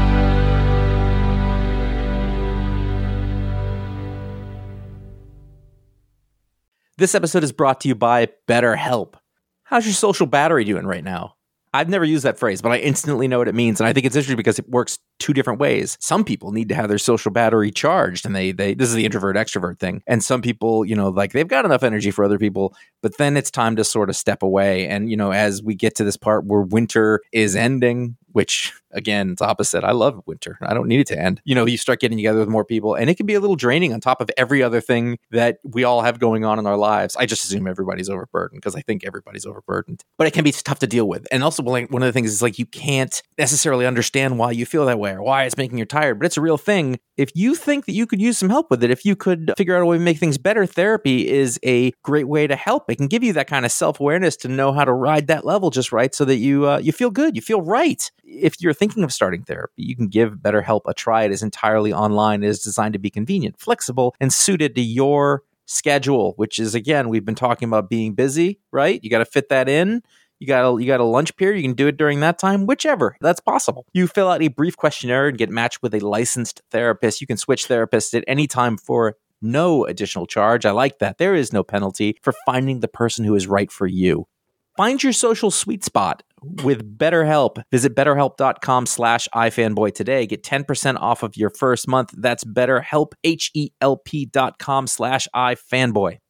This episode is brought to you by BetterHelp. How's your social battery doing right now? I've never used that phrase, but I instantly know what it means. And I think it's interesting because it works two different ways. Some people need to have their social battery charged, and they this is the introvert extrovert thing. And some people, like they've got enough energy for other people, but then it's time to sort of step away. And, as we get to this part where winter is ending, which again, it's opposite. I love winter. I don't need it to end. You start getting together with more people, and it can be a little draining on top of every other thing that we all have going on in our lives. I just assume everybody's overburdened because I think everybody's overburdened, but it can be tough to deal with. And also, one of the things is like you can't necessarily understand why you feel that way or why it's making you tired, but it's a real thing. If you think that you could use some help with it, if you could figure out a way to make things better, therapy is a great way to help. It can give you that kind of self-awareness to know how to ride that level just right so that you feel good, you feel right. If you're thinking of starting therapy, you can give BetterHelp a try. It is entirely online. It is designed to be convenient, flexible, and suited to your schedule, which is, again, we've been talking about being busy, right? You got to fit that in. You got a lunch period. You can do it during that time, whichever. That's possible. You fill out a brief questionnaire and get matched with a licensed therapist. You can switch therapists at any time for no additional charge. I like that. There is no penalty for finding the person who is right for you. Find your social sweet spot with BetterHelp. Visit BetterHelp.com/iFanboy today. Get 10% off of your first month. That's BetterHelp, HELP.com/iFanboy.